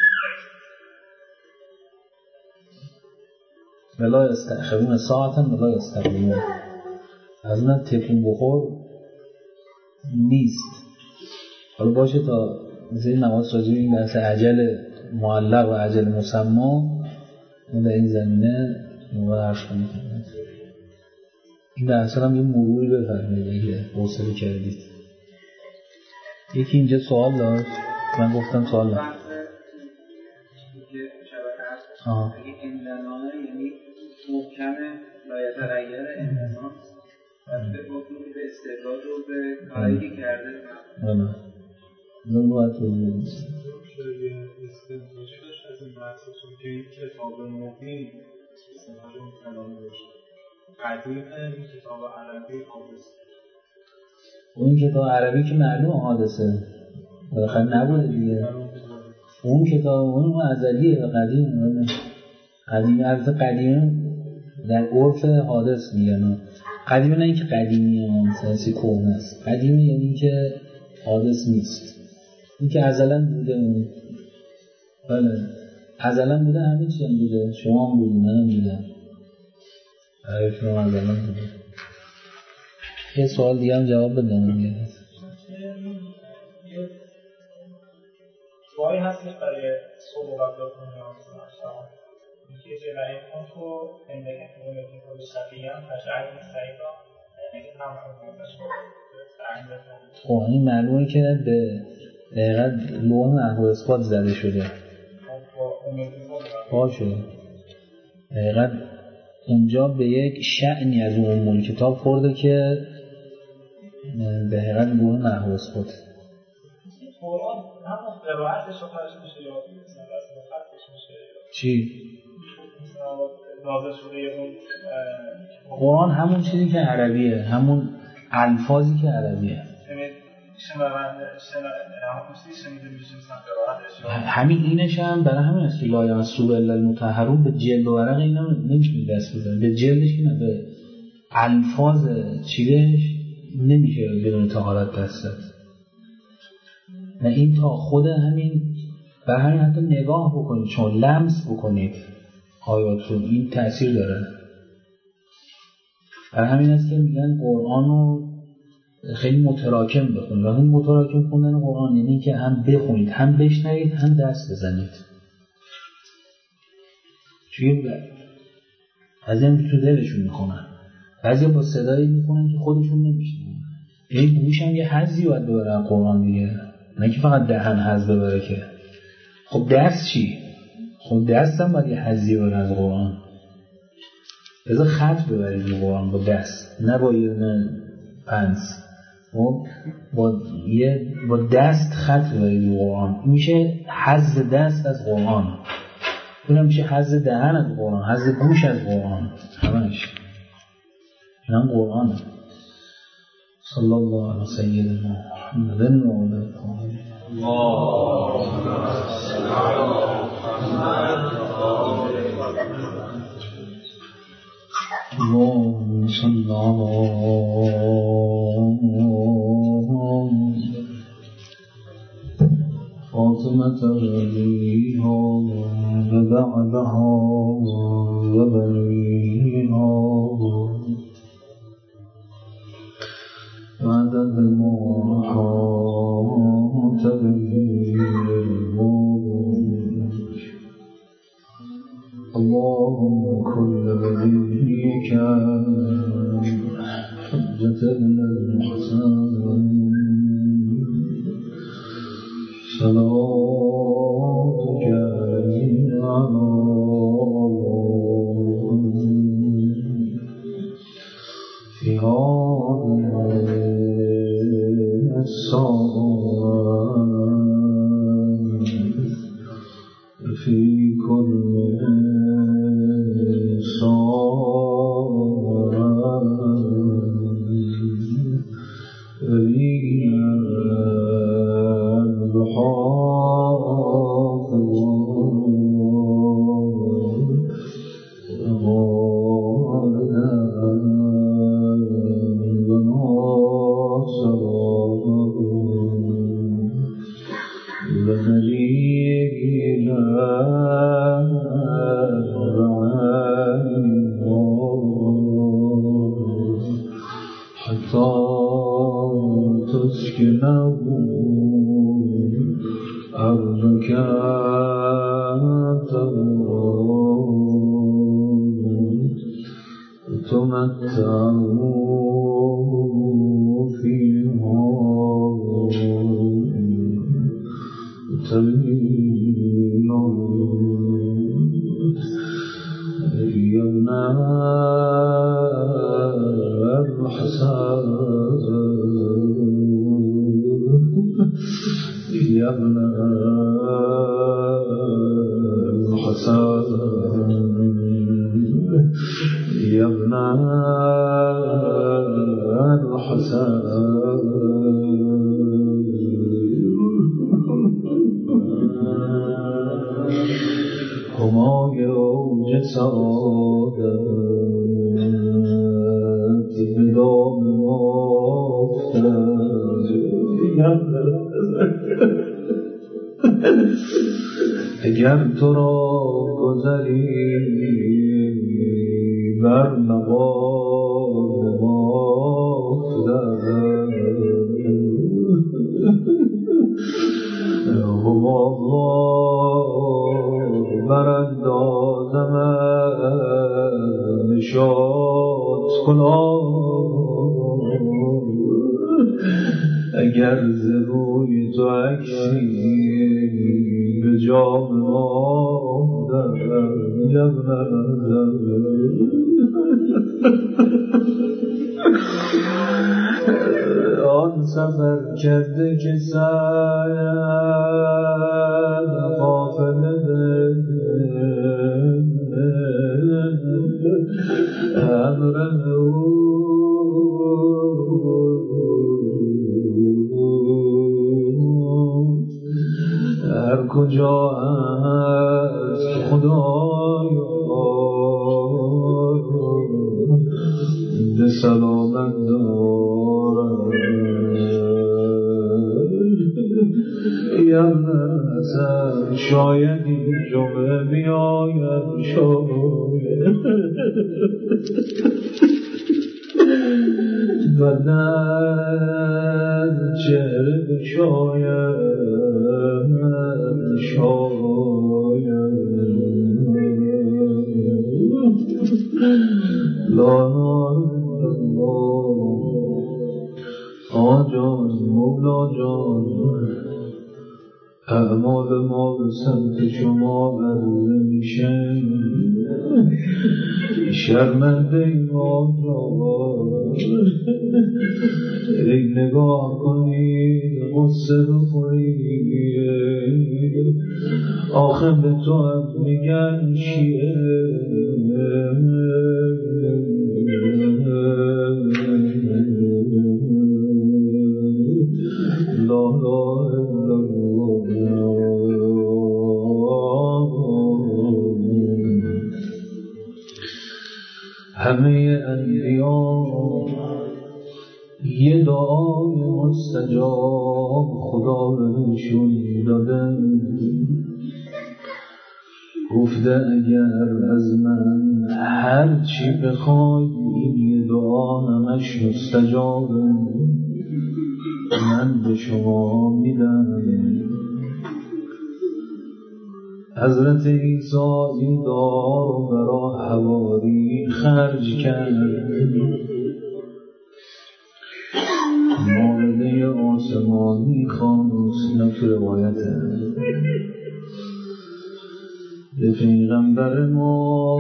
ولا یستأخرون ساعتا ولا یستقدمون. از اون تکون بخور نیست. حالا باشه تا زیر نماز راجع به این بحث عجل معلق و عجل مسما در این زمینه موقع عرض کنید. این بحث هم یه مروری بفرمایید اگه حوصله کردید. یکی اینجا سوال داشت، من گفتم سوال داشت. آه. اگه اندنانه یعنی محکمه و یتغیر اندنان و به گفتیم به استدلال رو به کاری کرده نه من باید بزنیم شاید استدلالش از این محسوسون که این کتاب مبین سنجون کلامه باشه قدیم این کتاب عربی آبست اون کتاب عربی که معلوم حادثه بالاخره نبوده دیگه. اون کتاب اون ازلیه و قدیم قدیم عرض قدیم در عرف حادث میگن. قدیم نه اینکه قدیمیه مثلا کهنه است، قدیمی یعنی که حادث نیست، این که ازلا بوده. اون بله ازلا بوده، همه چی هم بوده، شما هم بودی، منم بودم، آره شما ازلا بوده. یه سوال دیگه هم جواب بدم دیگه. وای هستش برای صبح و قبل کنیم که جلعه کن تو اندکه کنیم که خود شبیه هم تشعر سعید را نگه هم خب این معلومه که به دقیقت لون احوال اثبات زده شده باشه. دقیقت اونجا به یک شأنی از اون امول کتاب خورده که به دقیقت لون احوال اثبات قرآن هم قرائتش رو خرش میشه یا خطش میشه چی؟ نازل شده اون قرآن همون چیزی که عربیه، همون الفاظی که عربیه، همین اینش هم برای همین است که لا یمسه الا المطهرون. به جلد و ورق اینا نمیشه دست بزنه، به جلدش نه، به الفاظ چیزش نمیشه بدون طهارت دست زد. نه این تا خود همین، برای همین حتی نگاه بکنید، چون لمس بکنید آیات رو، این تأثیر داره. برای همین است که میگن قرآن رو خیلی متراکم بخونید. وقتی متراکم خوندن قرآن یعنی که هم بخونید، هم بشنوید، هم دست بزنید. چون بعضی هم تو دلشون میخونن، بعضی با صدایی میخونن که خودشون نمیشنون. این گوش هم یه حظی باید ببره قرآن دیگه، نه که فقط دهن حظ ببره که. خب دست چی؟ خب دست هم باید یه حظی ببره از قرآن. بذار خط ببرید رو قرآن با دست، نه با یه پنس. با یه با دست خط ببرید رو قرآن، میشه حظ دست از قرآن. اونم میشه حظ دهن از قرآن، حظ گوش از قرآن، همش این هم قرآنه. صلی الله علیه سیدنا محمد و آله الطاهرین. اللهم صل علی فاطمة وليها وبعدها وبنيها وعدد ما أحاط به الملك. اللهم كل وليك حجة ابن الحسن صلاتك على في هذه الساعة في كل حسن همای اوج سعادت به دام مافتد اگر تو را گذری بر مقام مافتد هم الله براندازم نشاط کنم اگر ز روی تو عکسی به جام ماندم آن سفر کرده که سر قافله امر هر کجا هست خدایا به سلامت دارم یم حسن شاید این جمعه بیاید شاید بدن چهره بشاید شاید لا آجان مولا جان اعمال ما به سمت شما عرضه میشه شرمنده ما جان ای نگاه کنید غصه بخورید آخه به تو هم میگن شیعه لا لا الا همه انبیا یه دعای مستجاب خدا بهشون دادن گفته اگر از من هر چی بخوای این یه دعا همش مستجابه من به شما میدم حضرت عیسی این دعا رو برای حواری خرج کرد مائده آسمانی خواست نفر روایته به پیغمبر ما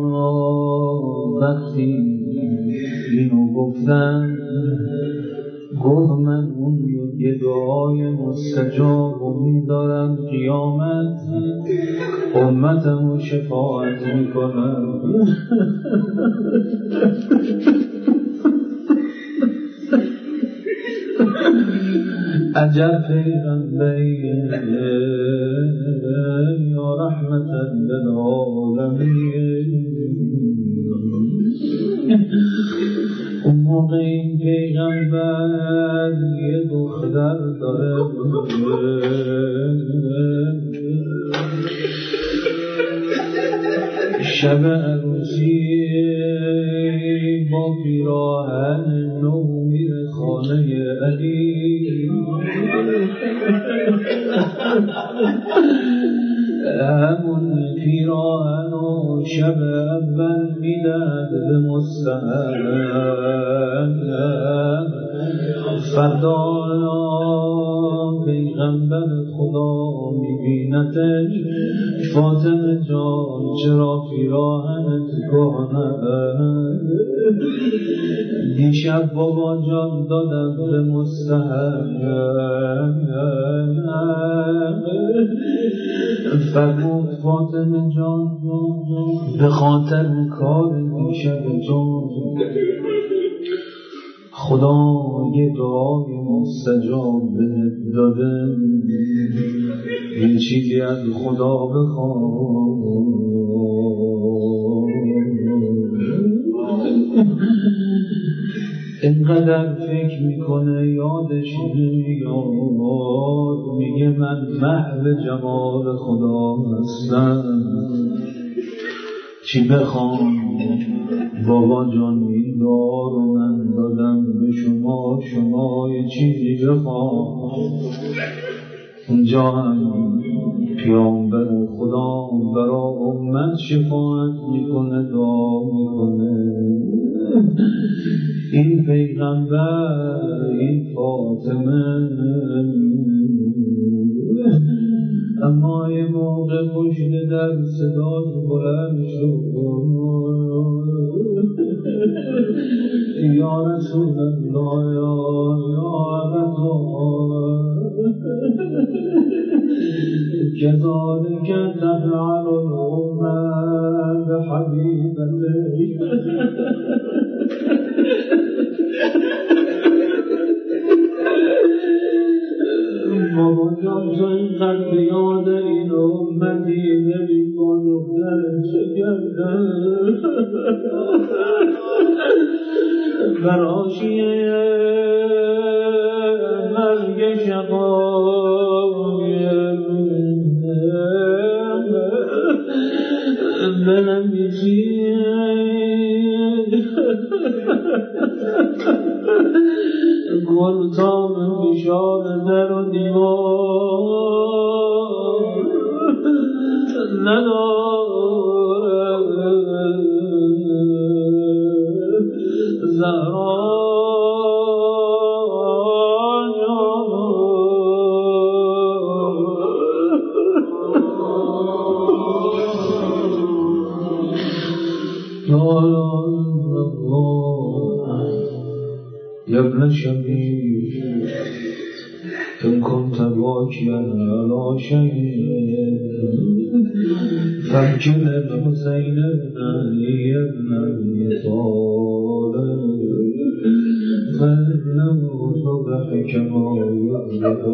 وقتی اینو گفتن گفت من اون یه دعای مستجاب و میدارم قیامت امتم رو شفاعت میکنم عجب پیغمبری یا رحمتا للعالمین اون موقع این پیغمبر یه دختر داره شب عروسی با پیراهن نو میره خانه علی همون پیراهن و شب اول میدن به مستحب فردا پیغمبر خدا میبینتش فاطمه جان چرا پیراهنت کهنه دیشب بابا جان دادم به مستحب فرمود فاطمه جان به خاطر کار دیشب تو خدای دعای مستجاب داده، یه چیزی از خدا بخواد. اینقدر فکر میکنه یادش نمیاد، میگه من محو جمال خدا هستم، چی بخوام بابا جان این دار رو من دادم به شما، شما یه چیزی بخوام. اونجا هم پیامبر خدا برا امت شفاعت میکنه، دعا میکنه. این پیغمبر، این فاطمه، اما یه موقع پشت در صداش بلند شد، یا رسول الله، یا ابا كذلك تفعل الأمة بحبيبتك. بابا جان تو اینقدر یاد این امتی نمی کن دختر چه کردن براشیه مرگ شقای بنمیشی گلتان فشار در و دیوار نداره زهرا يا ابن الشبيب إن كنت باكيا على شيء فابكي الحسين بن علي بن أبي طالب، فإنه صبح كما يصبح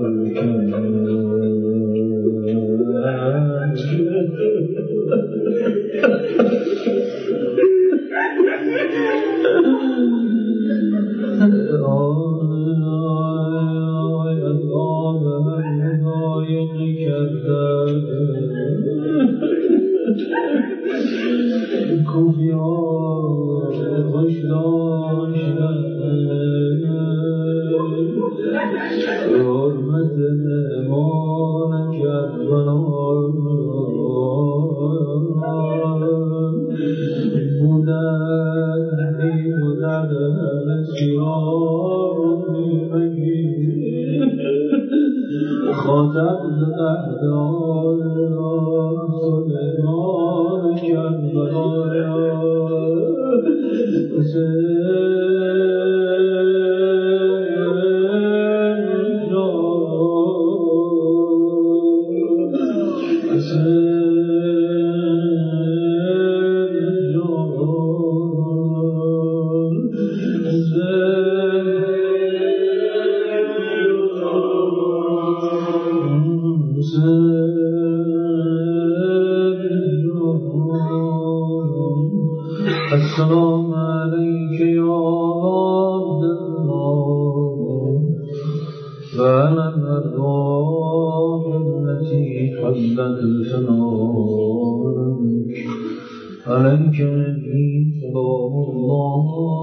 السلام عليك يا عبد الله وعلى الأرواح التي حبت الفناك، عليك مني سلام الله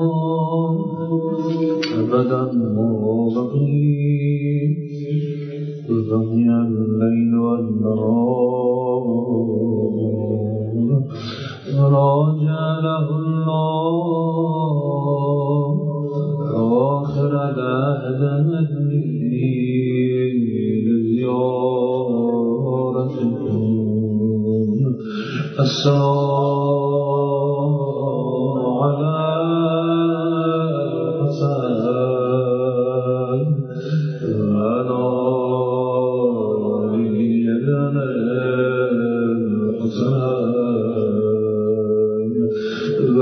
أبدا ما بقيت، بقي الليل والنهار، وراجعله الله آخر العهد مدني لزيارتكم. السلام على حسن وعلى الحسن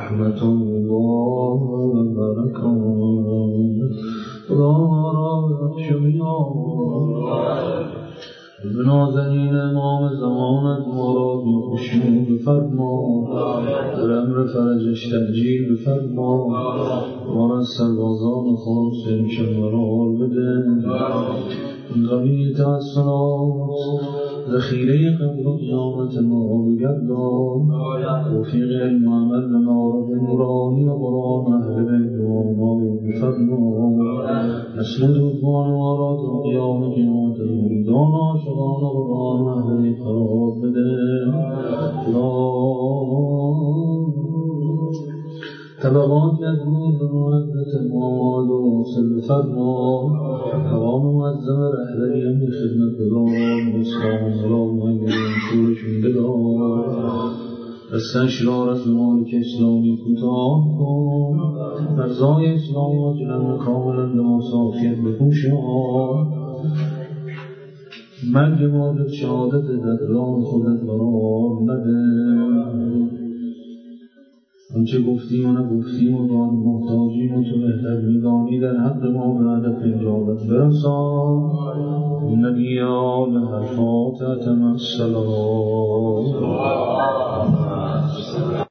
رحمت الله و برکات. خدا را شمیان به نازنین امام زمانت ما را بیخشنود بفرما، در امر فرجش ترجیل بفرما، ما را از سربازان خود سرشن ورال بده. زمین تحسنات ذخیره قبل قیامت ما بگردان، توفیق علم عمل ما را به نورانی قرآن اهل بیت ما بفرما. نسل دوبان ما را تا قیام قیامت مریدان عاشقان قرآن اهل بیت قرار بده. طبقات یزمین به محبت مواد و حاصل بفرما. تمام معظم رهبری هم خدمت بداران اسلام و سلام و ایمان شورشون بدار. دستش را از مالک اسلامی کوتاه کن، مرزای اسلام و جلن کاملا به مصافیت بپوشان. مرگ مادر شهادت در راه خودت قرار نده. آنچه گفتیم و نگفتیم و دان محتاجیم و تو بهتر میدانی، در حق ما به هدف اجابت برسان. نبی آل حفاظت مع السلام.